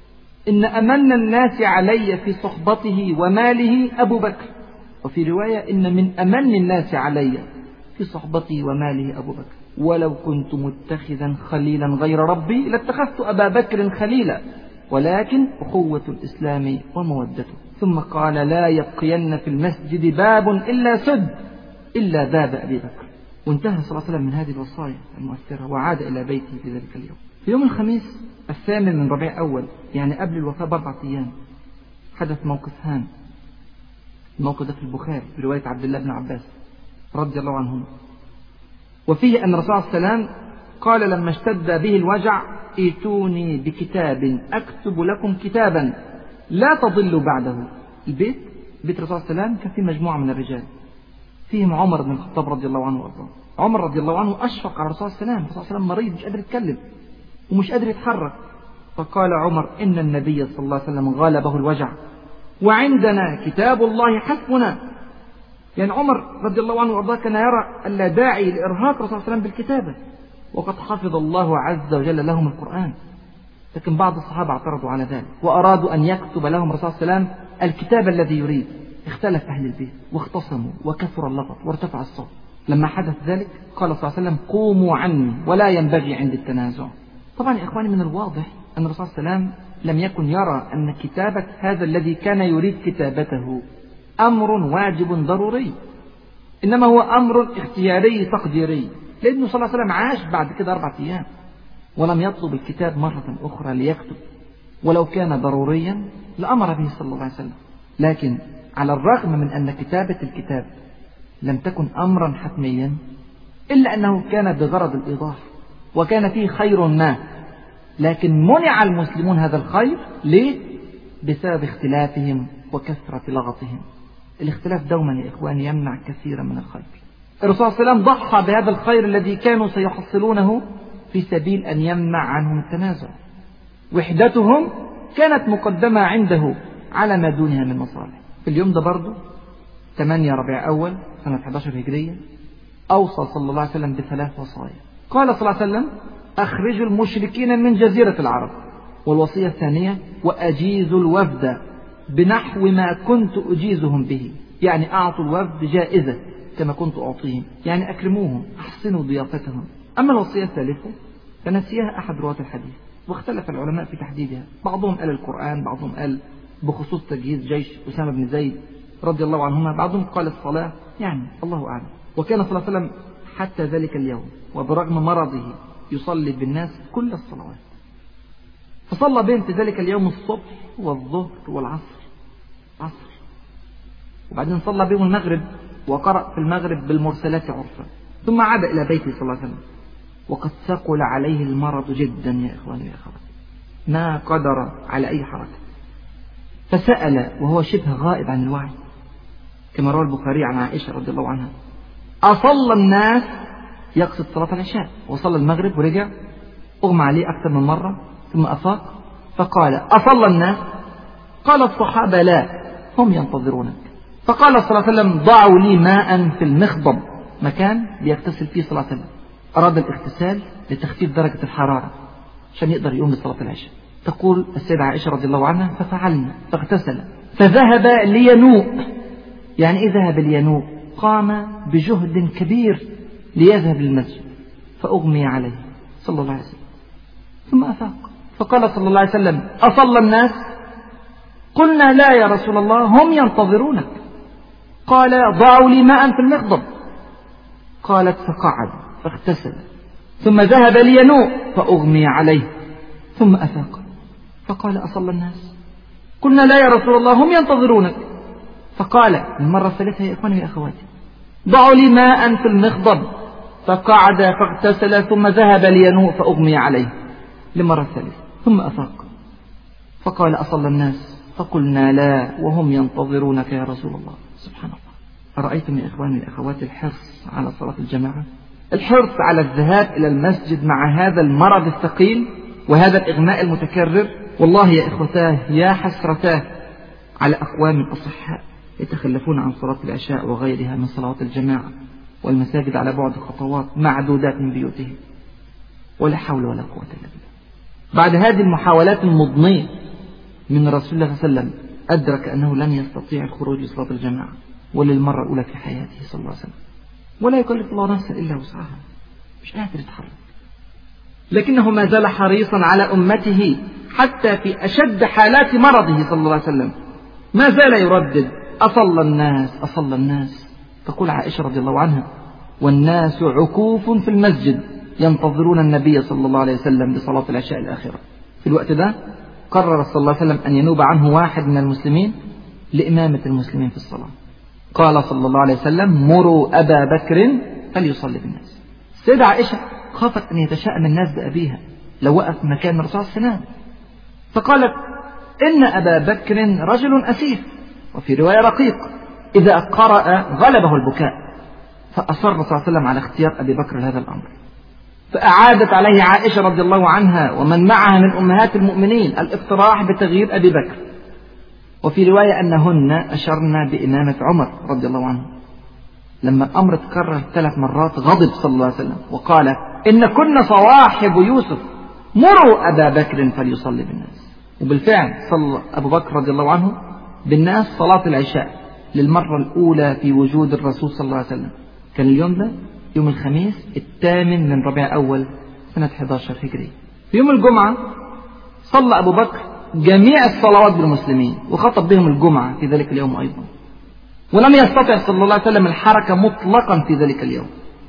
إن أمن الناس علي في صحبته وماله أبو بكر. وفي رواية: إن من أمن الناس علي في صحبته وماله أبو بكر، ولو كنت متخذا خليلا غير ربي لاتخذت أبا بكر خليلا، ولكن أخوة الإسلام ومودته. ثم قال: لا يبقين في المسجد باب إلا سد إلا باب أبي بكر. وانتهى صلى الله عليه وسلم من هذه الوصايا المؤثرة وعاد إلى بيته في ذلك اليوم. في يوم الخميس الثامن من ربيع أول، يعني قبل الوفاة بأربعة أيام، حدث موقف هام. الموقف ده في البخاري برواية عبد الله بن عباس رضي الله عنهما، وفيه أن الرسول صلى الله عليه وسلم قال لما اشتد به الوجع: ائتوني بكتاب أكتب لكم كتابا لا تضلوا بعده. البيت بيت الرسول صلى الله عليه وسلم كان فيه مجموعة من الرجال، فيهم عمر بن الخطاب رضي الله عنه وارضاه. عمر رضي الله عنه أشفق على الرسول صلى الله عليه وسلم، الرسول صلى الله عليه وسلم مريض مش قادر يتكلم ومش قادر يتحرك، فقال عمر: إن النبي صلى الله عليه وسلم غلبه الوجع وعندنا كتاب الله حسبنا. يعني عمر رضي الله عنه وارضاه كان يرى ألا داعي لإرهاق الرسول صلى الله عليه وسلم بالكتابة، وقد حفظ الله عز وجل لهم القرآن. لكن بعض الصحابة اعترضوا على ذلك وأرادوا أن يكتب لهم الرسول صلى الله عليه وسلم الكتاب الذي يريد. اختلف أهل البيت واختصموا وكثر اللغط وارتفع الصوت. لما حدث ذلك قال صلى الله عليه وسلم: قوموا عني ولا ينبغي عند التنازع. طبعا يا إخواني من الواضح أن الرسول صلى الله عليه وسلم لم يكن يرى أن كتابة هذا الذي كان يريد كتابته أمر واجب ضروري، إنما هو أمر اختياري تقديري، لأنه صلى الله عليه وسلم عاش بعد كده أربعة أيام ولم يطلب الكتاب مرة أخرى ليكتب، ولو كان ضروريا لأمر به صلى الله عليه وسلم. لكن على الرغم من أن كتابة الكتاب لم تكن أمرا حتميا، إلا أنه كان بغرض الإيضاح وكان فيه خير ما، لكن منع المسلمون هذا الخير. ليه؟ بسبب اختلافهم وكثرة لغطهم. الاختلاف دوما يا إخواني يمنع كثيرا من الخير. الرسول صلى الله عليه وسلم ضحى بهذا الخير الذي كانوا سيحصلونه في سبيل أن يمنع عنهم التنازع. وحدتهم كانت مقدمة عنده على ما دونها من مصالح. في اليوم ده برضو ثمانية ربيع أول سنة أحد عشر هجرية أوصى صلى الله عليه وسلم بثلاث وصايا. قال صلى الله عليه وسلم: أخرجوا المشركين من جزيرة العرب. والوصية الثانية: وأجيزوا الوفد بنحو ما كنت أجيزهم به، يعني أعطوا الوفد جائزة كما كنت أعطيهم، يعني أكرموهم أحسنوا ضيافتهم. أما الوصية الثالثة فنسيها أحد رواة الحديث واختلف العلماء في تحديدها، بعضهم قال القرآن، بعضهم قال بخصوص تجهيز جيش أسامة بن زيد رضي الله عنهما، بعضهم قال الصلاة، يعني الله أعلم. وكان صلى الله عليه وسلم حتى ذلك اليوم وبرغم مرضه يصلي بالناس كل الصلوات، فصلى بهم في ذلك اليوم الصبح والظهر والعصر عصر، وبعدين صلى بهم المغرب وقرأ في المغرب بالمرسلات عرفا، ثم عاد إلى بيته صلى الله عليه وسلم وقد ثقل عليه المرض جدا يا إخواني يا أخواتي. ما قدر على أي حركة، فسأل وهو شبه غائب عن الوعي كما روى البخاري عن عائشة رضي الله عنها: أصلى الناس؟ يقصد صلاة العشاء، وصلى المغرب ورجع، أغمى عليه أكثر من مرة ثم أفاق فقال: أصلى الناس؟ قال الصحابة: لا، هم ينتظرونك. فقال صلى الله عليه وسلم: ضعوا لي ماء في المخضب، مكان بيغتسل فيه صلاة العشاء. أراد الاغتسال لتخفيف درجة الحرارة عشان يقدر يقوم بصلاة العشاء. تقول السيدة عائشة رضي الله عنها: ففعلنا فاغتسل فذهب لينوء. يعني إيه ذهب لينوء؟ قام بجهد كبير ليذهب للمسجد، فأغمي عليه صلى الله عليه وسلم ثم أفاق، فقال صلى الله عليه وسلم: أصلى الناس؟ قلنا: لا يا رسول الله، هم ينتظرونك. قال: ضعوا لي ماء في المغضب. قالت: فقعد فاغتسل ثم ذهب لينوء فأغمي عليه ثم أفاق، فقال: أصلى الناس؟ قلنا: لا يا رسول الله، هم ينتظرونك. فقال المرة الثالثة: يا إخواني يا أخواتي، ضعوا لي ماء في المخضب. فقعد فاغتسل ثم ذهب لينوء فأغمي عليه لمرة ثالثة ثم أفاق، فقال: أصلى الناس؟ فقلنا: لا، وهم ينتظرونك يا رسول الله. سبحان الله. أرأيتم يا إخواني الأخوات الحرص على صلاة الجماعة، الحرص على الذهاب إلى المسجد مع هذا المرض الثقيل وهذا الإغماء المتكرر. والله يا إخوتاه يا حسرتاه على أقوام أصحاء يتخلفون عن صلاة العشاء وغيرها من صلوات الجماعة، والمساجد على بعد خطوات معدودات من بيوتهم، ولا حول ولا قوة إلا بالله. بعد هذه المحاولات المضنية من رسول الله صلى الله عليه وسلم أدرك أنه لن يستطيع الخروج لصلاة الجماعة وللمرة الأولى في حياته صلى الله عليه وسلم، ولا يكلف الله نفسا إلا وسعها، مش قادر يتحرك، لكنه ما زال حريصا على أمته حتى في أشد حالات مرضه صلى الله عليه وسلم، ما زال يردد: أصلى الناس؟ أصلى الناس؟ تقول عائشة رضي الله عنها: والناس عكوف في المسجد ينتظرون النبي صلى الله عليه وسلم بصلاة العشاء الآخرة. في الوقت ده قرر صلى الله عليه وسلم أن ينوب عنه واحد من المسلمين لإمامة المسلمين في الصلاة. قال صلى الله عليه وسلم: مروا أبا بكر فليصلي بالناس. السيدة عائشة خافت أن يتشائم الناس بأبيها لو وقف مكان الرسول صلى الله عليه وسلم، فقالت: إن أبا بكر رجل أسيف، وفي رواية رقيق، إذا قرأ غلبه البكاء. فأصر صلى الله عليه وسلم على اختيار أبي بكر هذا الأمر، فأعادت عليه عائشة رضي الله عنها ومن معها من أمهات المؤمنين الاقتراح بتغيير أبي بكر. وفي رواية أنهن أشرنا بإمامة عمر رضي الله عنه. لما الأمر تكرر ثلاث مرات غضب صلى الله عليه وسلم وقال: إن كنا صواحب يوسف، مروا أبا بكر فليصلي بالناس. وبالفعل صلى أبو بكر رضي الله عنه بالناس صلاة العشاء للمرة الأولى في وجود الرسول صلى الله عليه وسلم. كان اليوم ده يوم الخميس الثامن من ربيع أول سنة أحد عشر هجري. في يوم الجمعة صلى أبو بكر جميع الصلوات بالمسلمين وخطب بهم الجمعة في ذلك اليوم أيضا، ولم يستطع صلى الله عليه وسلم الحركة مطلقا في ذلك اليوم.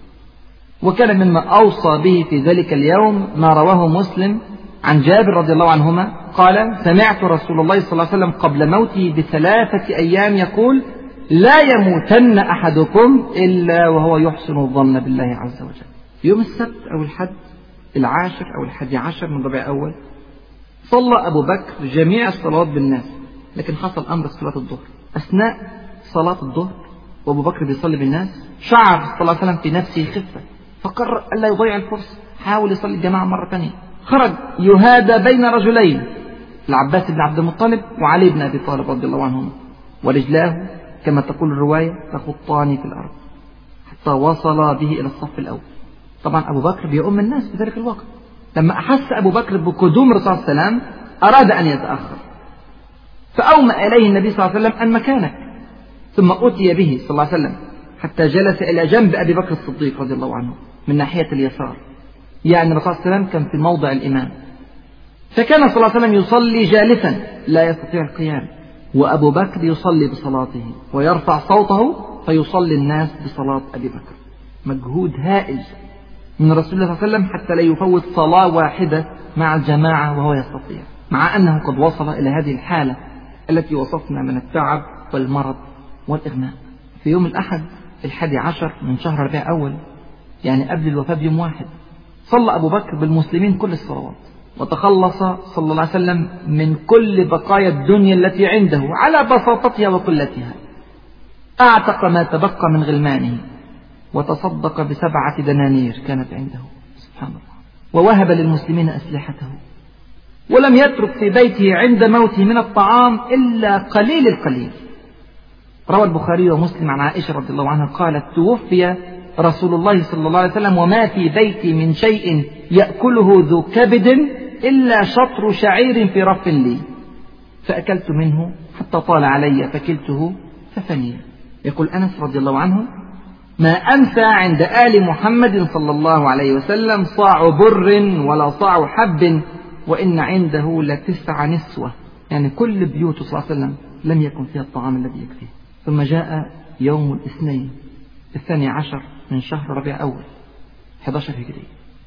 وكان مما أوصى به في ذلك اليوم ما رواه مسلم عن جابر رضي الله عنهما قال: سمعت رسول الله صلى الله عليه وسلم قبل موته بثلاثة أيام يقول: لا يموتن أحدكم إلا وهو يحسن الظن بالله عز وجل. في يوم السبت أو الحد العاشر أو الحادي عشر من ربيع أول صلى أبو بكر جميع الصلوات بالناس، لكن حصل أمر صلاة الظهر. أثناء صلاة الظهر وأبو بكر بيصلي بالناس شعر صلى الله عليه وسلم في نفسه خفة، فقرر ألا يضيع الفرصة، حاول يصلي الجماعة مرة ثانية. خرج يهادى بين رجلين، العباس بن عبد المطلب وعلي بن أبي طالب رضي الله عنهما، ورجلاه كما تقول الرواية تخطان في الأرض حتى وصل به إلى الصف الأول. طبعا أبو بكر بيؤم الناس في ذلك الوقت. لما أحس أبو بكر بقدوم الرسول صلى الله عليه وسلم أراد أن يتأخر، فأومأ إليه النبي صلى الله عليه وسلم: أن مكانك. ثم أتي به صلى الله عليه وسلم حتى جلس إلى جنب أبي بكر الصديق رضي الله عنه من ناحية اليسار، يعني الرسول صلى الله عليه وسلم كان في موضع الإمام. فكان صلى الله عليه وسلم يصلي جالسا لا يستطيع القيام، وأبو بكر يصلي بصلاته ويرفع صوته فيصلي الناس بصلاة أبي بكر. مجهود هائل من رسول الله صلى الله عليه وسلم حتى لا يفوت صلاة واحدة مع الجماعة وهو يستطيع، مع أنه قد وصل إلى هذه الحالة التي وصفنا من التعب والمرض والإغماء. في يوم الأحد الحادي عشر من شهر ربيع أول، يعني قبل الوفاة بيوم واحد، صلى أبو بكر بالمسلمين كل الصلوات وتخلص صلى الله عليه وسلم من كل بقايا الدنيا التي عنده على بساطتها وقلتها. أعتق ما تبقى من غلمانه وتصدق بسبعة دنانير كانت عنده سبحان الله، ووهب للمسلمين أسلحته، ولم يترك في بيته عند موته من الطعام إلا قليل القليل. روى البخاري ومسلم عن عائشة رضي الله عنها قالت: توفي رسول الله صلى الله عليه وسلم وما في بيتي من شيء يأكله ذو كبد إلا شطر شعير في رف لي، فأكلت منه حتى طال علي فكلته ففني. يقول أنس رضي الله عنه: ما أنسى عند آل محمد صلى الله عليه وسلم صاع بر ولا صاع حب، وإن عنده لتسع نسوة، يعني كل بيوت صلى الله عليه وسلم لم يكن فيها الطعام الذي يكفيه. ثم جاء يوم الاثنين الثاني عشر من شهر ربيع أول أحد عشر هجري،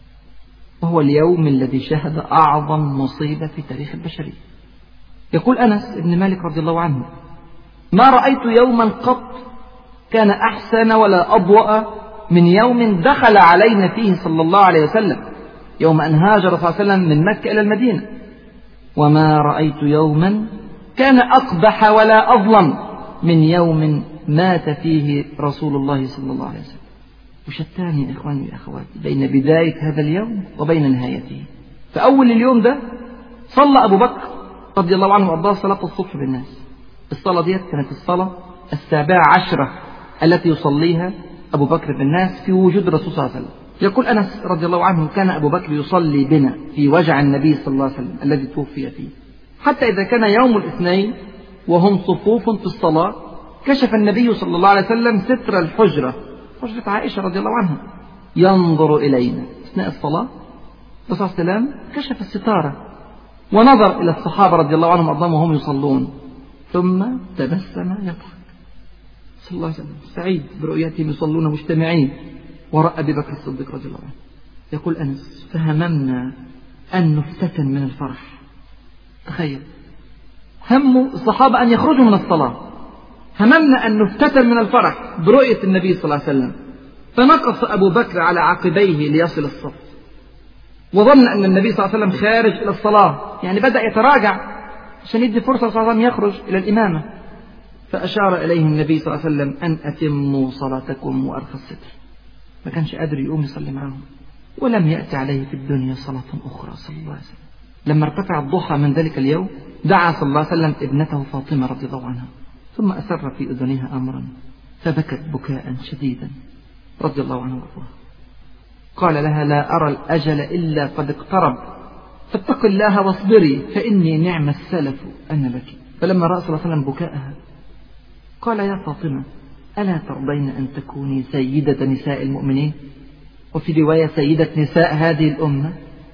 وهو اليوم الذي شهد أعظم مصيبة في تاريخ البشرية. يقول أنس بن مالك رضي الله عنه: ما رأيت يوما قط كان أحسن ولا أضوأ من يوم دخل علينا فيه صلى الله عليه وسلم يوم أن هاجر صلى الله عليه وسلم من مكة إلى المدينة، وما رأيت يوما كان أقبح ولا أظلم من يوم مات فيه رسول الله صلى الله عليه وسلم. وشتان يا إخواني وأخواتي بين بداية هذا اليوم وبين نهايته. فأول اليوم ده صلى أبو بكر رضي الله عنه وأرضاه صلاة الصبح بالناس. الصلاة ديت كانت الصلاة السابعة عشرة التي يصليها أبو بكر بالناس في وجود الرسول صلى الله عليه وسلم. يقول أنس رضي الله عنه: كان أبو بكر يصلي بنا في وجع النبي صلى الله عليه وسلم الذي توفي فيه، حتى إذا كان يوم الاثنين وهم صفوف في الصلاة كشف النبي صلى الله عليه وسلم ستر الحجرة، حجرة عائشة رضي الله عنها، ينظر إلينا أثناء الصلاة. الرسول صلى الله عليه وسلم كشف الستارة ونظر إلى الصحابة رضي الله عنهم وأرضاهم وهم يصلون، ثم تبسم يضحك صلى الله عليه وسلم سعيد برؤيتهم يصلون مجتمعين وراء أبي بكر الصديق رضي الله عنه. يقول أنس: فهممنا أن نفتتن من الفرح. تخيل هم الصحابة أن يخرجوا من الصلاة، هممنا أن نفتتن من الفرح برؤية النبي صلى الله عليه وسلم، فنقص أبو بكر على عقبيه ليصل الصف، وظن أن النبي صلى الله عليه وسلم خارج إلى الصلاة، يعني بدأ يتراجع عشان يدي فرصة صلى الله عليه وسلم يخرج إلى الإمامة. فأشار إليه النبي صلى الله عليه وسلم: أن أتموا صلاتكم وأرخى الستر. ما كانش قادر يقوم يصلي معهم، ولم يأتي عليه في الدنيا صلاة أخرى صلى الله عليه وسلم. لما ارتفع الضحى من ذلك اليوم دعا صلى الله عليه وسلم ابنته فاطمة رضي الله عنها، ثم أسر في أذنها أمرا فبكت بكاء شديدا رضي الله عنها وارضاها. قال لها: لا أرى الأجل إلا قد اقترب، فاتق الله واصبري فإني نعم السلف أنا لك. فلما رأى صلى الله عليه وسلم بكاءها قال: يا فاطمة، ألا ترضين أن تكوني سيدة نساء المؤمنين؟ وفي رواية سيدة نساء هذه الأمة.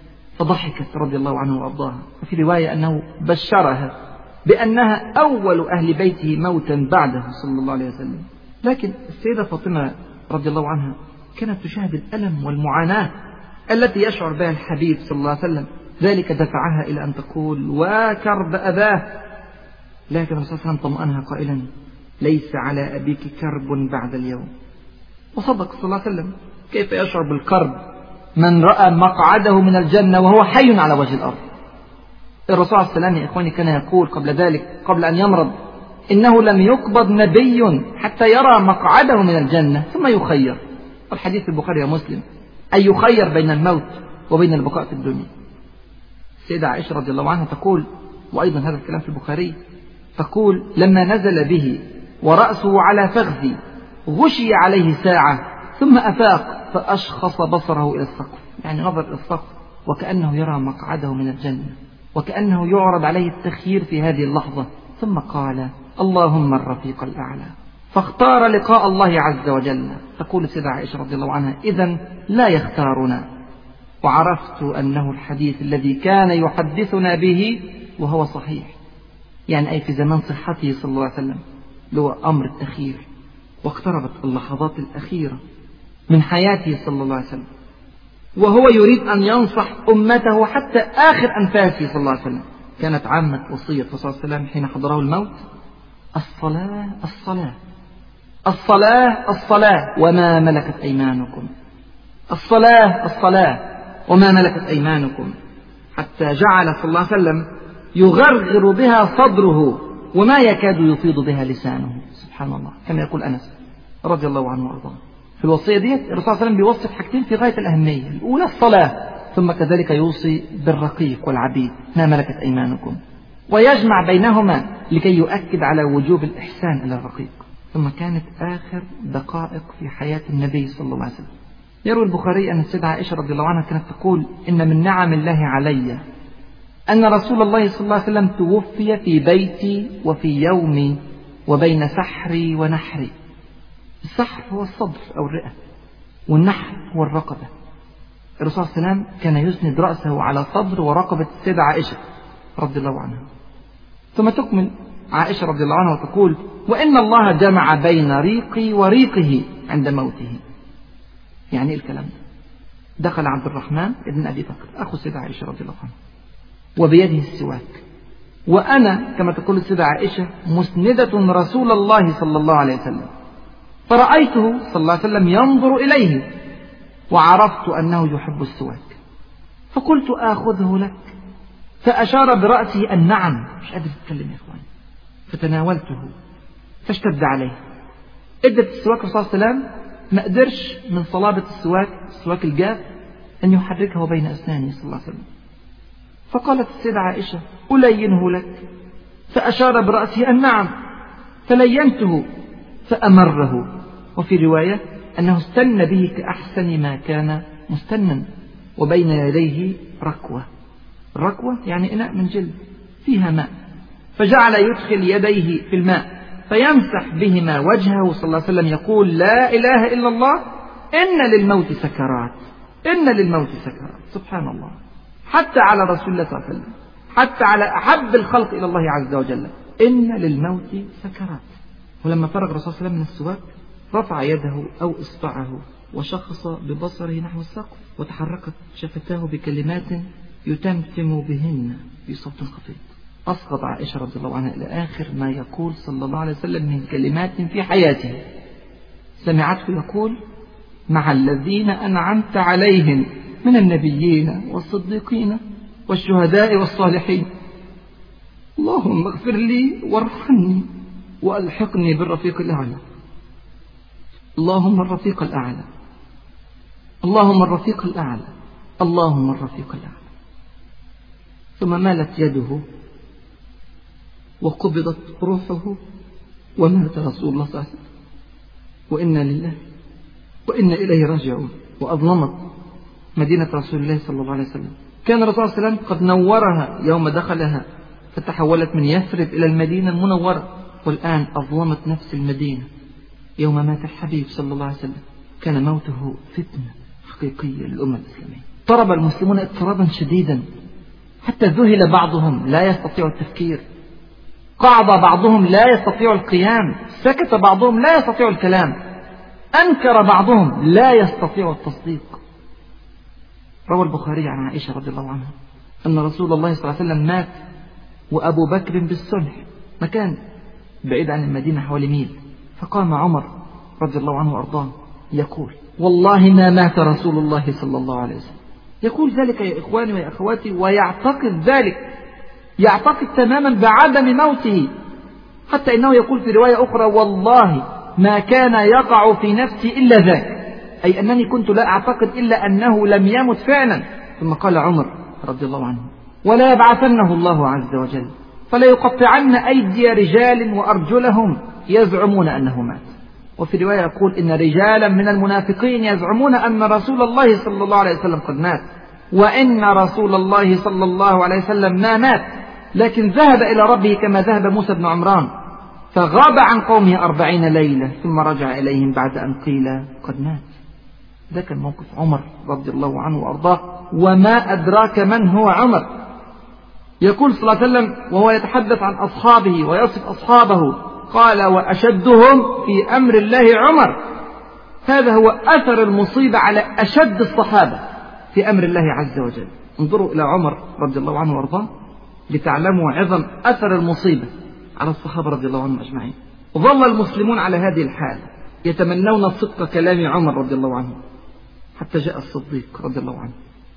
فضحكت رضي الله عنه وأرضاها. وفي رواية أنه بشرها بأنها أول أهل بيته موتا بعده صلى الله عليه وسلم. لكن السيدة فاطمة رضي الله عنها كانت تشاهد الألم والمعاناة التي يشعر بها الحبيب صلى الله عليه وسلم، ذلك دفعها إلى أن تقول: وكرب أباه. لكن الرسول صلى الله عليه وسلم طمأنها قائلا: ليس على أبيك كرب بعد اليوم. وصدق صلى الله عليه وسلم. كيف يشعر بالكرب من رأى مقعده من الجنة وهو حي على وجه الأرض؟ الرسول عليه السلام يا إخواني كان يقول قبل ذلك، قبل أن يمرض: إنه لم يقبض نبي حتى يرى مقعده من الجنة ثم يخير. الحديث في البخاري ومسلم، أي يخير بين الموت وبين البقاء في الدنيا. السيدة عائشة رضي الله عنها تقول، وأيضا هذا الكلام في البخاري، تقول: لما نزل به ورأسه على فخذي غشي عليه ساعة ثم أفاق فأشخص بصره إلى السقف، يعني نظر إلى السقف وكأنه يرى مقعده من الجنة، وكأنه يعرض عليه التخيير في هذه اللحظة، ثم قال: اللهم الرفيق الأعلى، فاختار لقاء الله عز وجل. تقول السيدة عائشة رضي الله عنها: إذن لا يختارنا. وعرفت أنه الحديث الذي كان يحدثنا به وهو صحيح، يعني أي في زمان صحته صلى الله عليه وسلم، لو أمر التخيير. واقتربت اللحظات الأخيرة من حياته صلى الله عليه وسلم، وهو يريد أن ينصح أمته حتى آخر أنفاسه صلى الله عليه وسلم. كانت عامة وصية صلى الله عليه وسلم حين حضره الموت: الصلاة الصلاة الصلاة الصلاة وما ملكت أيمانكم، الصلاة الصلاة وما ملكت أيمانكم. حتى جعل صلى الله عليه وسلم يغرغر بها صدره وما يكاد يفيض بها لسانه. سبحان الله، كما يقول أنس رضي الله عنه وارضاه. في الوصية دي الرسول صلى الله عليه وسلم بيوصف حاجتين في غاية الأهمية. الأولى الصلاة، ثم كذلك يوصي بالرقيق والعبيد ما ملكت أيمانكم، ويجمع بينهما لكي يؤكد على وجوب الإحسان إلى الرقيق. ثم كانت آخر دقائق في حياة النبي صلى الله عليه وسلم. يروي البخاري أن السيدة عائشة رضي الله عنها كانت تقول: إن من نعم الله علي أن رسول الله صلى الله عليه وسلم توفي في بيتي وفي يومي وبين سحري ونحري. السحر هو الصدر أو الرئة، والنحر هو الرقبة. الرسول صلى الله عليه وسلم كان يسند رأسه على صدر ورقبة السيدة عائشة رضي الله عنها. ثم تكمل عائشة رضي الله عنها وتقول: وإن الله جمع بين ريقي وريقه عند موته. يعني إيه الكلام ده؟ دخل عبد الرحمن ابن أبي بكر أخو السيدة عائشة رضي الله عنها وبيده السواك، وأنا كما تقول السيدة عائشة مسندة رسول الله صلى الله عليه وسلم، فرأيته صلى الله عليه وسلم ينظر إليه وعرفت أنه يحب السواك، فقلت آخذه لك، فأشار برأسه أن نعم. مش قادر يتكلم يا إخواني، فتناولته فاشتد عليه. ادت السواك الرسول صلى الله عليه وسلم، ما قدرش من صلابة السواك السواك الجاف أن يحركه بين أسنانه صلى الله عليه وسلم. فقالت السيدة عائشة: ألينه لك، فأشار برأسه أن نعم، فلينته فأمره. وفي رواية أنه استن به كأحسن ما كان مستنا، وبين يديه ركوة. الركوة يعني إناء من جلد فيها ماء، فجعل يدخل يديه في الماء فيمسح بهما وجهه صلى الله عليه وسلم يقول: لا إله إلا الله، إن للموت سكرات، إن للموت سكرات. سبحان الله، حتى على رسول الله صلى الله عليه وسلم، حتى على أحب الخلق إلى الله عز وجل، إن للموت سكرات. ولما فرغ الرسول صلى الله عليه وسلم من السواك رفع يده أو إصبعه وشخص ببصره نحو السقف، وتحركت شفتاه بكلمات يتمتم بهن بصوت خفيف. أسقط عائشة رضي الله عنها إلى آخر ما يقول صلى الله عليه وسلم من كلمات في حياته. سمعته يقول: مع الذين أنعمت عليهم من النبيين والصديقين والشهداء والصالحين، اللهم اغفر لي وارحمني وألحقني بالرفيق الأعلى. اللهم الرفيق الأعلى، اللهم الرفيق الأعلى، اللهم الرفيق الأعلى. ثم مالت يده وقبضت روحه ومات رسول الله صلى الله عليه وسلم، وإنا لله وإنا إليه راجعون. وأظلمت مدينة رسول الله صلى الله عليه وسلم. كان الرسول صلى الله عليه وسلم قد نورها يوم دخلها، فتحولت من يثرب إلى المدينة المنورة، والآن أظلمت نفس المدينة يوم مات الحبيب صلى الله عليه وسلم. كان موته فتنة حقيقية للأمة الإسلامية. اضطرب المسلمون اضطرابا شديدا، حتى ذهل بعضهم لا يستطيع التفكير، قعد بعضهم لا يستطيع القيام، سكت بعضهم لا يستطيع الكلام، أنكر بعضهم لا يستطيع التصديق. روى البخاري عن عائشة رضي الله عنها أن رسول الله صلى الله عليه وسلم مات وأبو بكر بالسنح، مكان بعيد عن المدينة حوالي ميل. فقام عمر رضي الله عنه وأرضاه يقول: والله ما مات رسول الله صلى الله عليه وسلم. يقول ذلك يا إخواني ويا أخواتي، ويعتقد ذلك، يعتقد تماما بعدم موته، حتى إنه يقول في رواية أخرى: والله ما كان يقع في نفسي إلا ذاك، أي أنني كنت لا أعتقد إلا أنه لم يمت فعلا. ثم قال عمر رضي الله عنه: ولا يبعثنه الله عز وجل فلا يقطعن أيدي رجال وأرجلهم يزعمون أنه مات. وفي رواية يقول: إن رجالا من المنافقين يزعمون أن رسول الله صلى الله عليه وسلم قد مات، وإن رسول الله صلى الله عليه وسلم ما مات، لكن ذهب إلى ربه كما ذهب موسى بن عمران، فغاب عن قومه أربعين ليلة ثم رجع إليهم بعد أن قيل قد مات. ده كان موقف عمر رضي الله عنه وأرضاه. وما أدراك من هو عمر؟ يقول صلى الله عليه وسلم وهو يتحدث عن أصحابه ويصف أصحابه، قال: وأشدهم في أمر الله عمر. هذا هو أثر المصيبة على أشد الصحابة في أمر الله عز وجل. انظروا إلى عمر رضي الله عنه وأرضاه لتعلموا عظم أثر المصيبة على الصحابة رضي الله عنهم أجمعين. ظل المسلمون على هذه الحال يتمنون صدق كلام عمر رضي الله عنه، حتى جاء الصديق رضي الله عنه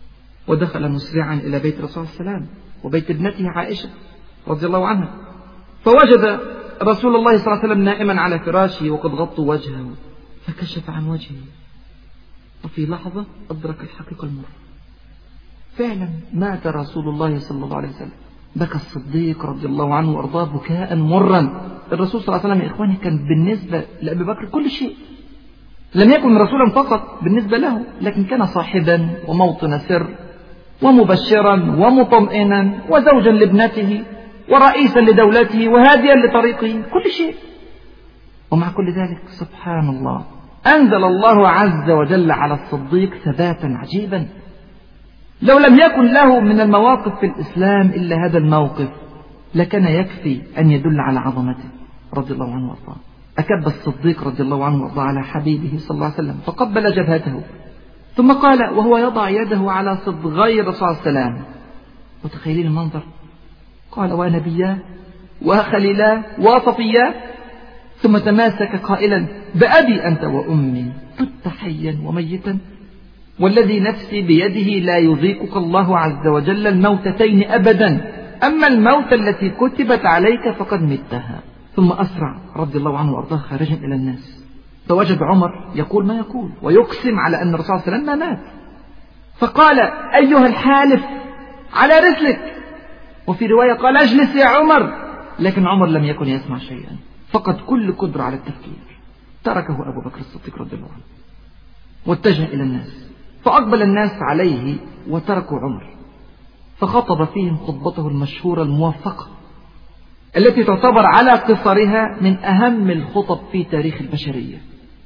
ودخل مسرعا إلى بيت الرسول صلى الله عليه وسلم وبيت ابنته عائشة رضي الله عنها، فوجد رسول الله صلى الله عليه وسلم نائما على فراشه وقد غطوا وجهه، فكشف عن وجهه، وفي لحظة أدرك الحقيقة المرة. فعلا مات رسول الله صلى الله عليه وسلم. بكى الصديق رضي الله عنه وأرضاه بكاء مرا. الرسول صلى الله عليه وسلم يا إخواني كان بالنسبة لأبي بكر كل شيء، لم يكن رسولا فقط بالنسبة له، لكن كان صاحبا وموطن سر ومبشرا ومطمئنا وزوجا لابنته ورئيسا لدولته وهاديا لطريقه، كل شيء. ومع كل ذلك سبحان الله أنزل الله عز وجل على الصديق ثباتا عجيبا. لو لم يكن له من المواقف في الإسلام إلا هذا الموقف لكان يكفي أن يدل على عظمته رضي الله عنه وارضاه. أكب الصديق رضي الله عنه وارضاه على حبيبه صلى الله عليه وسلم فقبل جبهته، ثم قال وهو يضع يده على صدغي الرسول صلى الله عليه وسلم، وتخيلين المنظر، قال ونبياه وخليلاه وصفياه، ثم تماسك قائلا بأبي أنت وأمي كنت حيا وميتا والذي نفسي بيده لا يذيقك الله عز وجل الموتتين أبدا، أما الموت التي كتبت عليك فقد متها. ثم أسرع رضي الله عنه وأرضاه خارجا إلى الناس، فوجد عمر يقول ما يقول ويقسم على أن الرسول صلى الله عليه وسلم ما مات، فقال أيها الحالف على رسلك، وفي رواية قال اجلس يا عمر، لكن عمر لم يكن يسمع شيئا، فقد كل قدرة على التفكير. تركه أبو بكر الصديق رضي الله عنه واتجه إلى الناس، فأقبل الناس عليه وتركوا عمر، فخطب فيهم خطبته المشهورة الموفقة التي تعتبر على قصرها من أهم الخطب في تاريخ البشرية.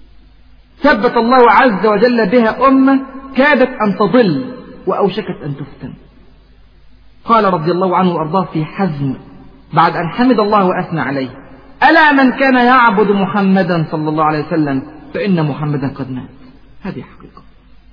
ثبت الله عز وجل بها أمة كادت أن تضل وأوشكت أن تفتن. قال رضي الله عنه وأرضاه في حزم بعد أن حمد الله وأثنى عليه ألا من كان يعبد محمدا صلى الله عليه وسلم فإن محمدا قد مات. هذه حقيقة.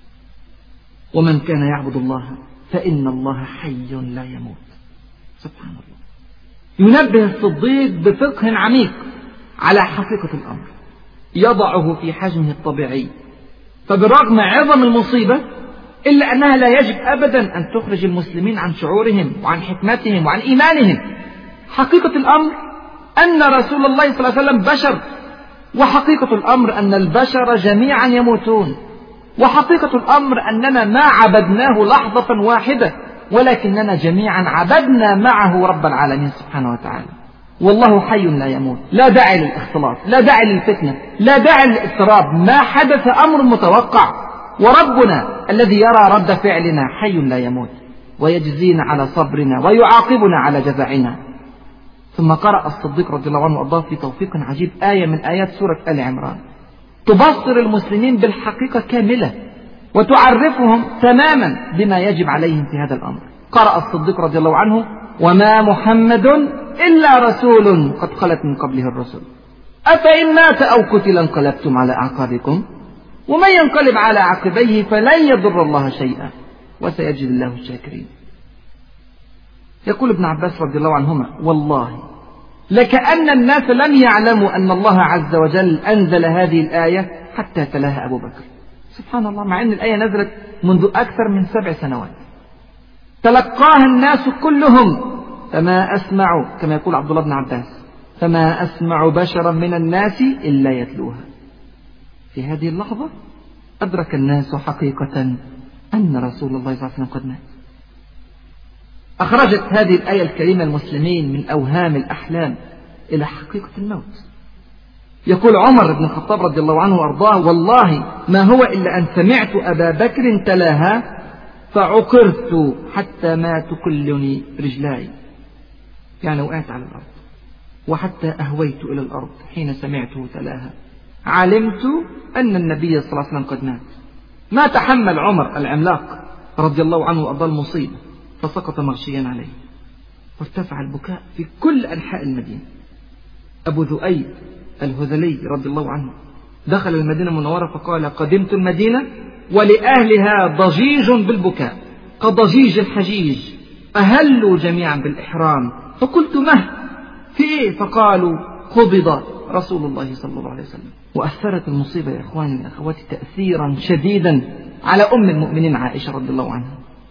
ومن كان يعبد الله فإن الله حي لا يموت. سبحان الله. ينبه الصديق بفقه عميق على حقيقة الأمر يضعه في حجمه الطبيعي، فبرغم عظم المصيبة إلا أنها لا يجب أبدا أن تخرج المسلمين عن شعورهم وعن حكمتهم وعن إيمانهم. حقيقة الأمر أن رسول الله صلى الله عليه وسلم بشر، وحقيقة الأمر أن البشر جميعا يموتون، وحقيقة الأمر أننا ما عبدناه لحظة واحدة، ولكننا جميعا عبدنا معه رب العالمين سبحانه وتعالى. والله حي لا يموت، لا داعي للاختلاط، لا داعي للفتنة، لا داعي للاضطراب، ما حدث أمر متوقع، وربنا الذي يرى رد فعلنا حي لا يموت ويجزينا على صبرنا ويعاقبنا على جزعنا. ثم قرأ الصديق رضي الله عنه وأرضاه في توفيق عجيب آية من آيات سورة آل عمران تبصر المسلمين بالحقيقة كاملة وتعرفهم تماما بما يجب عليهم في هذا الأمر. قرأ الصديق رضي الله عنه وما محمد إلا رسول قد خلت من قبله الرسل أفإن مات أو قتل انقلبتم على أعقابكم ومن ينقلب على عقبيه فلن يضر الله شيئا وسيجزي الله الشاكرين. يقول ابن عباس رضي الله عنهما والله لكأن الناس لم يعلموا أن الله عز وجل أنزل هذه الآية حتى تلاها أبو بكر. سبحان الله، مع أن الآية نزلت منذ أكثر من سبع سنوات تلقاها الناس كلهم، فما أسمع كما يقول عبد الله بن عباس فما أسمع بشرا من الناس إلا يتلوها. في هذه اللحظة أدرك الناس حقيقة أن رسول الله صلى الله عليه وسلم قد مات. أخرجت هذه الآية الكريمة المسلمين من أوهام الأحلام إلى حقيقة الموت. يقول عمر بن الخطاب رضي الله عنه وأرضاه والله ما هو إلا أن سمعت أبا بكر تلاها فعقرت حتى ما تكلني رجلاي، يعني وقعت على الأرض، وحتى أهويت إلى الأرض حين سمعته تلاها، علمت أن النبي صلى الله عليه وسلم قد مات. ما تحمل عمر العملاق رضي الله عنه وأرضاه المصيبة فسقط مغشيا عليه، وارتفع البكاء في كل أنحاء المدينة. أبو ذؤيب الهذلي رضي الله عنه دخل المدينة المنورة فقال قدمت المدينة ولأهلها ضجيج بالبكاء كضجيج الحجيج، أهلوا جميعا بالإحرام، فقلت مه في إيه؟ فقالوا قبض رسول الله صلى الله عليه وسلم. وأثرت المصيبة يا إخواني وأخواتي تأثيرا شديدا على أم المؤمنين عائشة رضي الله عنها.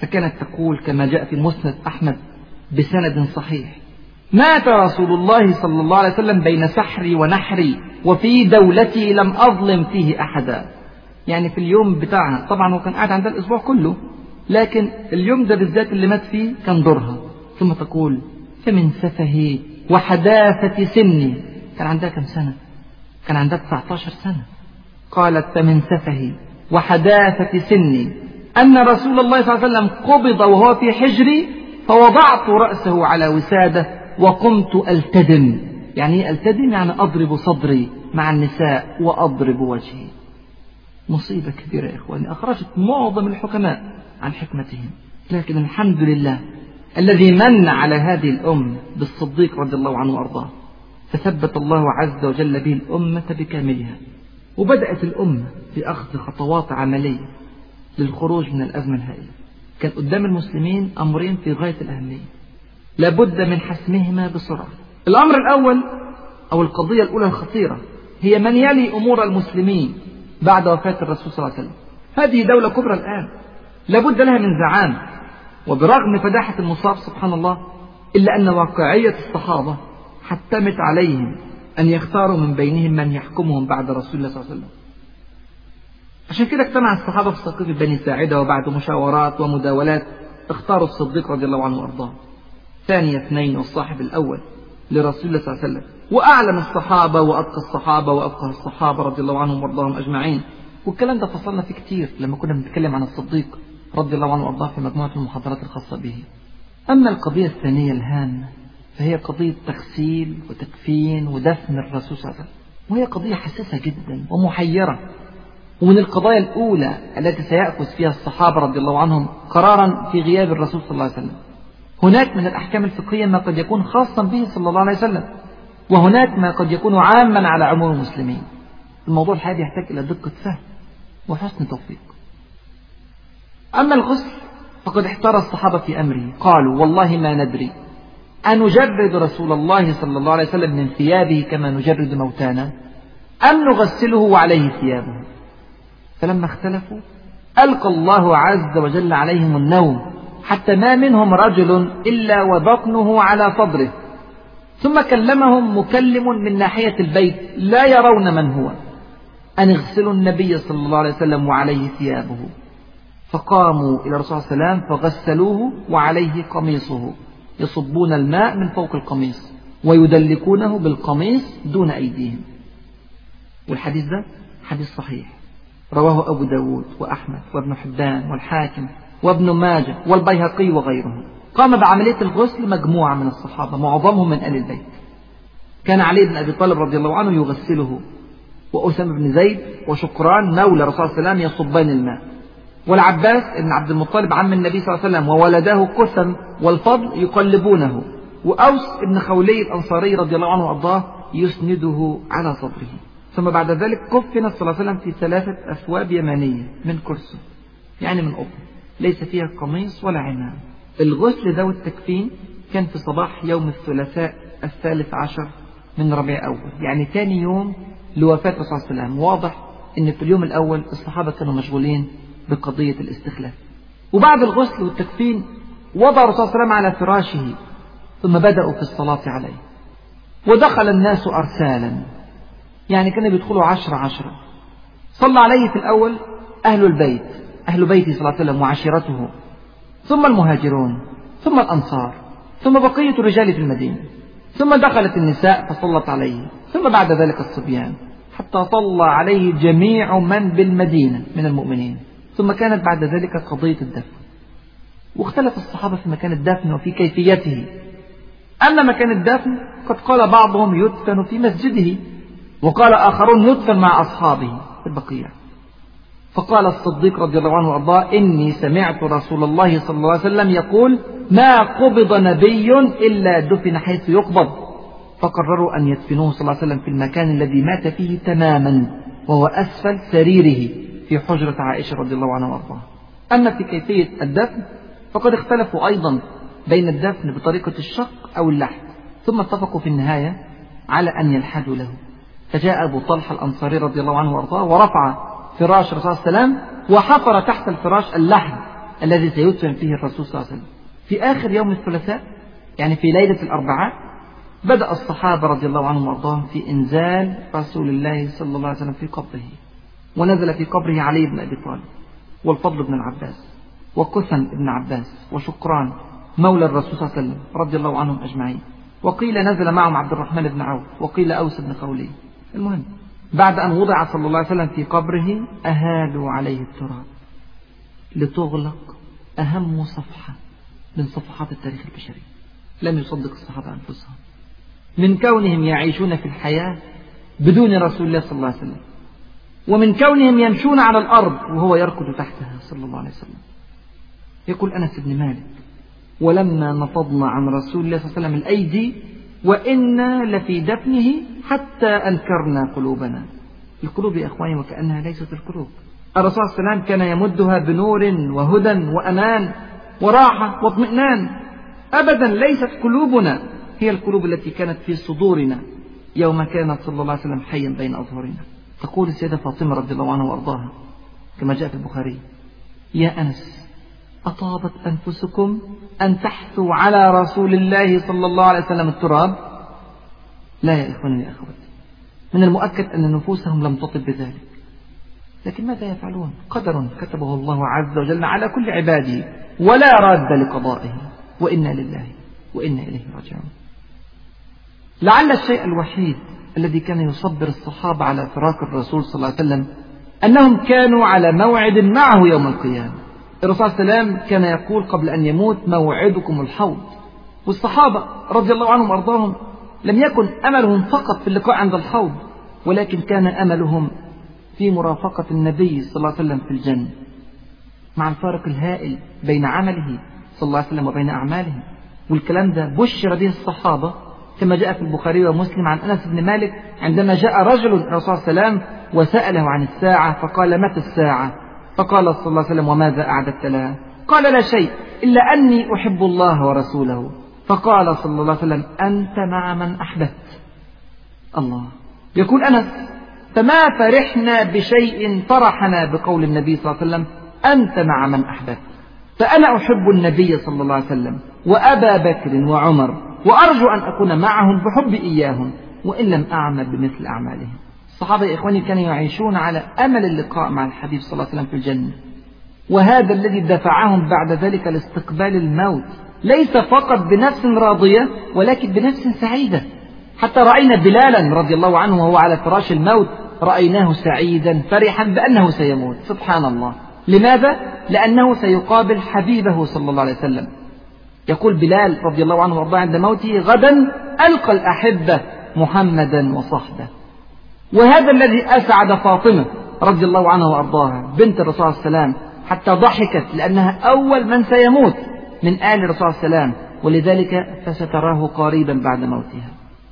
فكانت تقول كما جاء في مسند أحمد بسند صحيح: مات رسول الله صلى الله عليه وسلم بين سحري ونحري وفي دولتي لم أظلم فيه أحدا. يعني في اليوم بتاعها، طبعا هو كان قاعد عندها الأسبوع كله، لكن اليوم ده بالذات اللي مات فيه كان دورها. ثم تقول: فمن سفهي وحداثة سني. كان عندها كم سنة؟ كان عندها تسعة عشر سنة. قالت: فمن سفهي وحداثة سني أن رسول الله صلى الله عليه وسلم قبض وهو في حجري فوضعت رأسه على وسادة وقمت ألتدم. يعني ألتدم يعني أضرب صدري مع النساء وأضرب وجهي. مصيبة كبيرة يا إخواني، أخرجت معظم الحكماء عن حكمتهم، لكن الحمد لله الذي من على هذه الأمة بالصديق رضي الله عنه وأرضاه، فثبت الله عز وجل به الأمة بكاملها. وبدأت الأمة بأخذ خطوات عملية للخروج من الأزمة الهائلة. كان قدام المسلمين أمرين في غاية الأهمية لابد من حسمهما بسرعة. الأمر الأول أو القضية الأولى الخطيرة هي من يلي أمور المسلمين بعد وفاة الرسول صلى الله عليه وسلم. هذه دولة كبرى الآن لابد لها من زعام. وبرغم فداحة المصاب سبحان الله، إلا أن واقعية الصحابة حتمت عليهم أن يختاروا من بينهم من يحكمهم بعد رسول الله صلى الله عليه وسلم. عشان كده اجتمع الصحابة في سقيفة بني ساعدة، وبعد مشاورات ومداولات اختاروا الصديق رضي الله عنه وأرضاه ثاني اثنين والصاحب الأول لرسول الله صلى الله عليه وسلم. وأعلم الصحابة وأتقى الصحابة وأفقه الصحابة رضي الله عنهم وأرضاهم أجمعين. والكلام ده فصلنا فيه كتير لما كنا بنتكلم عن الصديق رضي الله عنه وأرضاه في مجموعة المحاضرات الخاصة به. أما القضية الثانية الهامة فهي قضية تغسيل وتكفين ودفن الرسول صلى الله عليه وسلم، وهي قضية حساسة جدا ومحيرة، ومن القضايا الأولى التي سيأخذ فيها الصحابة رضي الله عنهم قرارا في غياب الرسول صلى الله عليه وسلم. هناك من الأحكام الفقهية ما قد يكون خاصا به صلى الله عليه وسلم، وهناك ما قد يكون عاما على عموم المسلمين. الموضوع الحقيقي يحتاج إلى دقة فهم وحسن توفيق. أما الغسل فقد احتار الصحابة في أمره، قالوا: والله ما ندري أنجرد رسول الله صلى الله عليه وسلم من ثيابه كما نجرد موتانا أم نغسله وعليه ثيابه. فلما اختلفوا ألقى الله عز وجل عليهم النوم، حتى ما منهم رجل إلا وبطنه على صدره. ثم كلمهم مكلم من ناحية البيت لا يرون من هو، أن اغسلوا النبي صلى الله عليه وسلم وعليه ثيابه. فقاموا إلى الرسول صلى الله عليه وسلم فغسلوه وعليه قميصه، يصبون الماء من فوق القميص ويدلكونه بالقميص دون أيديهم. والحديث ده حديث صحيح رواه أبو داود وأحمد وابن حبان والحاكم وابن ماجه والبيهقي وغيرهم. قام بعملية الغسل مجموعة من الصحابة معظمهم من آل البيت. كان علي بن أبي طالب رضي الله عنه يغسله، وأسامة بن زيد وشكران مولى رسول الله صلى الله عليه وسلم يصبان الماء، والعباس بن عبد المطلب عم النبي صلى الله عليه وسلم وولده قسم والفضل يقلبونه، وأوس بن خولي الأنصاري رضي الله عنه وأرضاه يسنده على صدره. ثم بعد ذلك كفن صلى الله عليه وسلم في ثلاثة أثواب يمانية من كرسي، يعني من قبر ليس فيها قميص ولا عمام. الغسل ده والتكفين كان في صباح يوم الثلاثاء الثالث عشر من ربيع أول، يعني ثاني يوم لوفاة الرسول صلى الله عليه وسلم. واضح أن في اليوم الأول الصحابة كانوا مشغولين بقضية الاستخلاف. وبعد الغسل والتكفين وضع الرسول صلى الله عليه وسلم على فراشه، ثم بدأوا في الصلاة عليه. ودخل الناس أرسالا، يعني كانوا بيدخلوا عشرة عشرة. صلى عليه في الأول أهل البيت، أهل بيته صلى الله عليه وسلم وعشيرته، ثم المهاجرون، ثم الأنصار، ثم بقية الرجال في المدينة، ثم دخلت النساء فصلت عليه، ثم بعد ذلك الصبيان، حتى صلى عليه جميع من بالمدينة من المؤمنين. ثم كانت بعد ذلك قضية الدفن، واختلف الصحابة في مكان الدفن وفي كيفيته. أما مكان الدفن قد قال بعضهم يدفن في مسجده، وقال آخرون يدفن مع أصحابه في البقيع. فقال الصديق رضي الله عنه وأرضاه: إني سمعت رسول الله صلى الله عليه وسلم يقول: ما قبض نبي إلا دفن حيث يقبض. فقرروا أن يدفنوه صلى الله عليه وسلم في المكان الذي مات فيه تماما، وهو أسفل سريره في حجرة عائشة رضي الله عنها وأرضاها. أما في كيفية الدفن فقد اختلفوا أيضا بين الدفن بطريقة الشق أو اللحد، ثم اتفقوا في النهاية على أن يلحدوا له. فجاء أبو طلحة الأنصاري رضي الله عنه وأرضاه ورفع فراش الرسول صلى الله عليه وسلم وحفر تحت الفراش اللحد الذي سيدفن فيه الرسول صلى الله عليه وسلم. في آخر يوم الثلاثاء يعني في ليلة الأربعاء بدأ الصحابة رضي الله عنهم وارضاهم في إنزال رسول الله صلى الله عليه وسلم في قبره، ونزل في قبره علي بن أبي طالب والفضل بن العباس وقثن بن عباس وشكران مولى الرسول صلى الله عليه وسلم رضي الله عنهم أجمعين، وقيل نزل معهم عبد الرحمن بن عوف، وقيل أوس بن خولي. المهم بعد أن وضع صلى الله عليه وسلم في قبره أهالوا عليه التراب لتغلق أهم صفحة من صفحات التاريخ البشري. لم يصدق الصحابة أنفسهم من كونهم يعيشون في الحياة بدون رسول الله صلى الله عليه وسلم، ومن كونهم يمشون على الأرض وهو يركض تحتها صلى الله عليه وسلم. يقول أنس بن مالك: ولما نفضنا عن رسول الله صلى الله عليه وسلم الأيدي وإنا لفي دفنه حتى أنكرنا قلوبنا. القلوب يا إخواني وكأنها ليست القلوب. الرسول صلى الله عليه وسلم كان يمدها بنور وهدى وأمان وراحة واطمئنان. أبدا ليست قلوبنا هي القلوب التي كانت في صدورنا يوم كان صلى الله عليه وسلم حيا بين أظهرنا. تقول السيدة فاطمة رضي الله عنها وأرضاها كما جاء في البخاري: يا أنس، أطابت أنفسكم أن تحثوا على رسول الله صلى الله عليه وسلم التراب؟ لا يا إخواني يا أخواتي، من المؤكد أن نفوسهم لم تطب بذلك، لكن ماذا يفعلون؟ قدر كتبه الله عز وجل على كل عباده ولا راد لقضائه، وإنا لله وإنا إليه راجعون. لعل الشيء الوحيد الذي كان يصبر الصحابة على فراق الرسول صلى الله عليه وسلم أنهم كانوا على موعد معه يوم القيامة. الرسول صلى الله عليه وسلم كان يقول قبل أن يموت: موعدكم الحوض. والصحابة رضي الله عنهم وأرضاهم لم يكن أملهم فقط في اللقاء عند الحوض، ولكن كان أملهم في مرافقة النبي صلى الله عليه وسلم في الجنة، مع الفارق الهائل بين عمله صلى الله عليه وسلم وبين أعماله. والكلام ده بشر به الصحابة كما جاء في البخاري ومسلم عن أنس بن مالك عندما جاء رجل الرسول صلى الله عليه وسلم وسأله عن الساعة فقال: متى الساعة؟ فقال صلى الله عليه وسلم: وماذا أعددت لها؟ قال: لا شيء إلا أني أحب الله ورسوله. فقال صلى الله عليه وسلم: أنت مع من أحببت. الله. يقول أنس: فما فرحنا بشيء فرحنا بقول النبي صلى الله عليه وسلم: أنت مع من أحببت. فأنا أحب النبي صلى الله عليه وسلم وأبا بكر وعمر، وأرجو أن أكون معهم بحب إياهم وإن لم أعمل بمثل أعمالهم. الصحابة يا إخواني كانوا يعيشون على أمل اللقاء مع الحبيب صلى الله عليه وسلم في الجنة، وهذا الذي دفعهم بعد ذلك لاستقبال الموت، ليس فقط بنفس راضية ولكن بنفس سعيدة. حتى رأينا بلالا رضي الله عنه وهو على فراش الموت رأيناه سعيدا فرحا بأنه سيموت. سبحان الله. لماذا؟ لأنه سيقابل حبيبه صلى الله عليه وسلم. يقول بلال رضي الله عنه وارضاه عند موته: غدا ألقى الأحبة محمدا وصحبه. وهذا الذي أسعد فاطمة رضي الله عنها وأرضاها بنت الرسول صلى الله عليه وسلم، حتى ضحكت لأنها أول من سيموت من آل الرسول صلى الله عليه وسلم، ولذلك فستراه قريبا بعد موتها.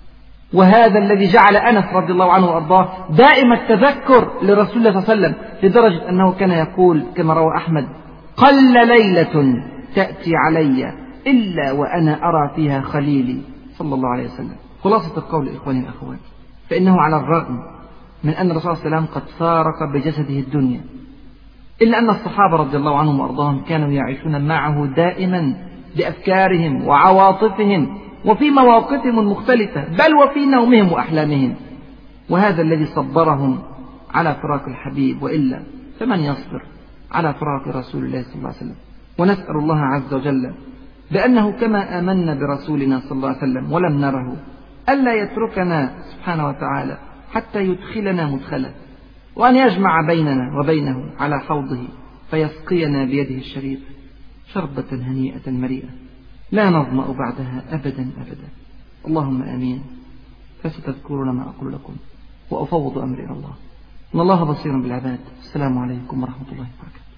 وهذا الذي جعل أنس رضي الله عنه وأرضاه دائما التذكر لرسول الله صلى الله عليه وسلم، لدرجة أنه كان يقول كما روى أحمد: قل ليلة تأتي علي إلا وأنا أرى فيها خليلي صلى الله عليه وسلم. خلاصة القول إخواني الأخوات، فإنه على الرغم من أن الرسول صلى الله عليه وسلم قد فارق بجسده الدنيا، إلا أن الصحابة رضي الله عنهم وأرضاهم كانوا يعيشون معه دائما بأفكارهم وعواطفهم وفي مواقفهم المختلفة، بل وفي نومهم وأحلامهم. وهذا الذي صبرهم على فراق الحبيب، وإلا فمن يصبر على فراق رسول الله صلى الله عليه وسلم. ونسأل الله عز وجل بأنه كما آمنا برسولنا صلى الله عليه وسلم ولم نره ألا يتركنا سبحانه وتعالى حتى يدخلنا مدخله، وأن يجمع بيننا وبينه على حوضه فيسقينا بيده الشريف شربة هنيئة مريئة لا نظمأ بعدها أبدا أبدا. اللهم آمين. فستذكرون ما أقول لكم وأفوض أمري إلى الله، إن الله بصير بالعباد. السلام عليكم ورحمة الله وبركاته.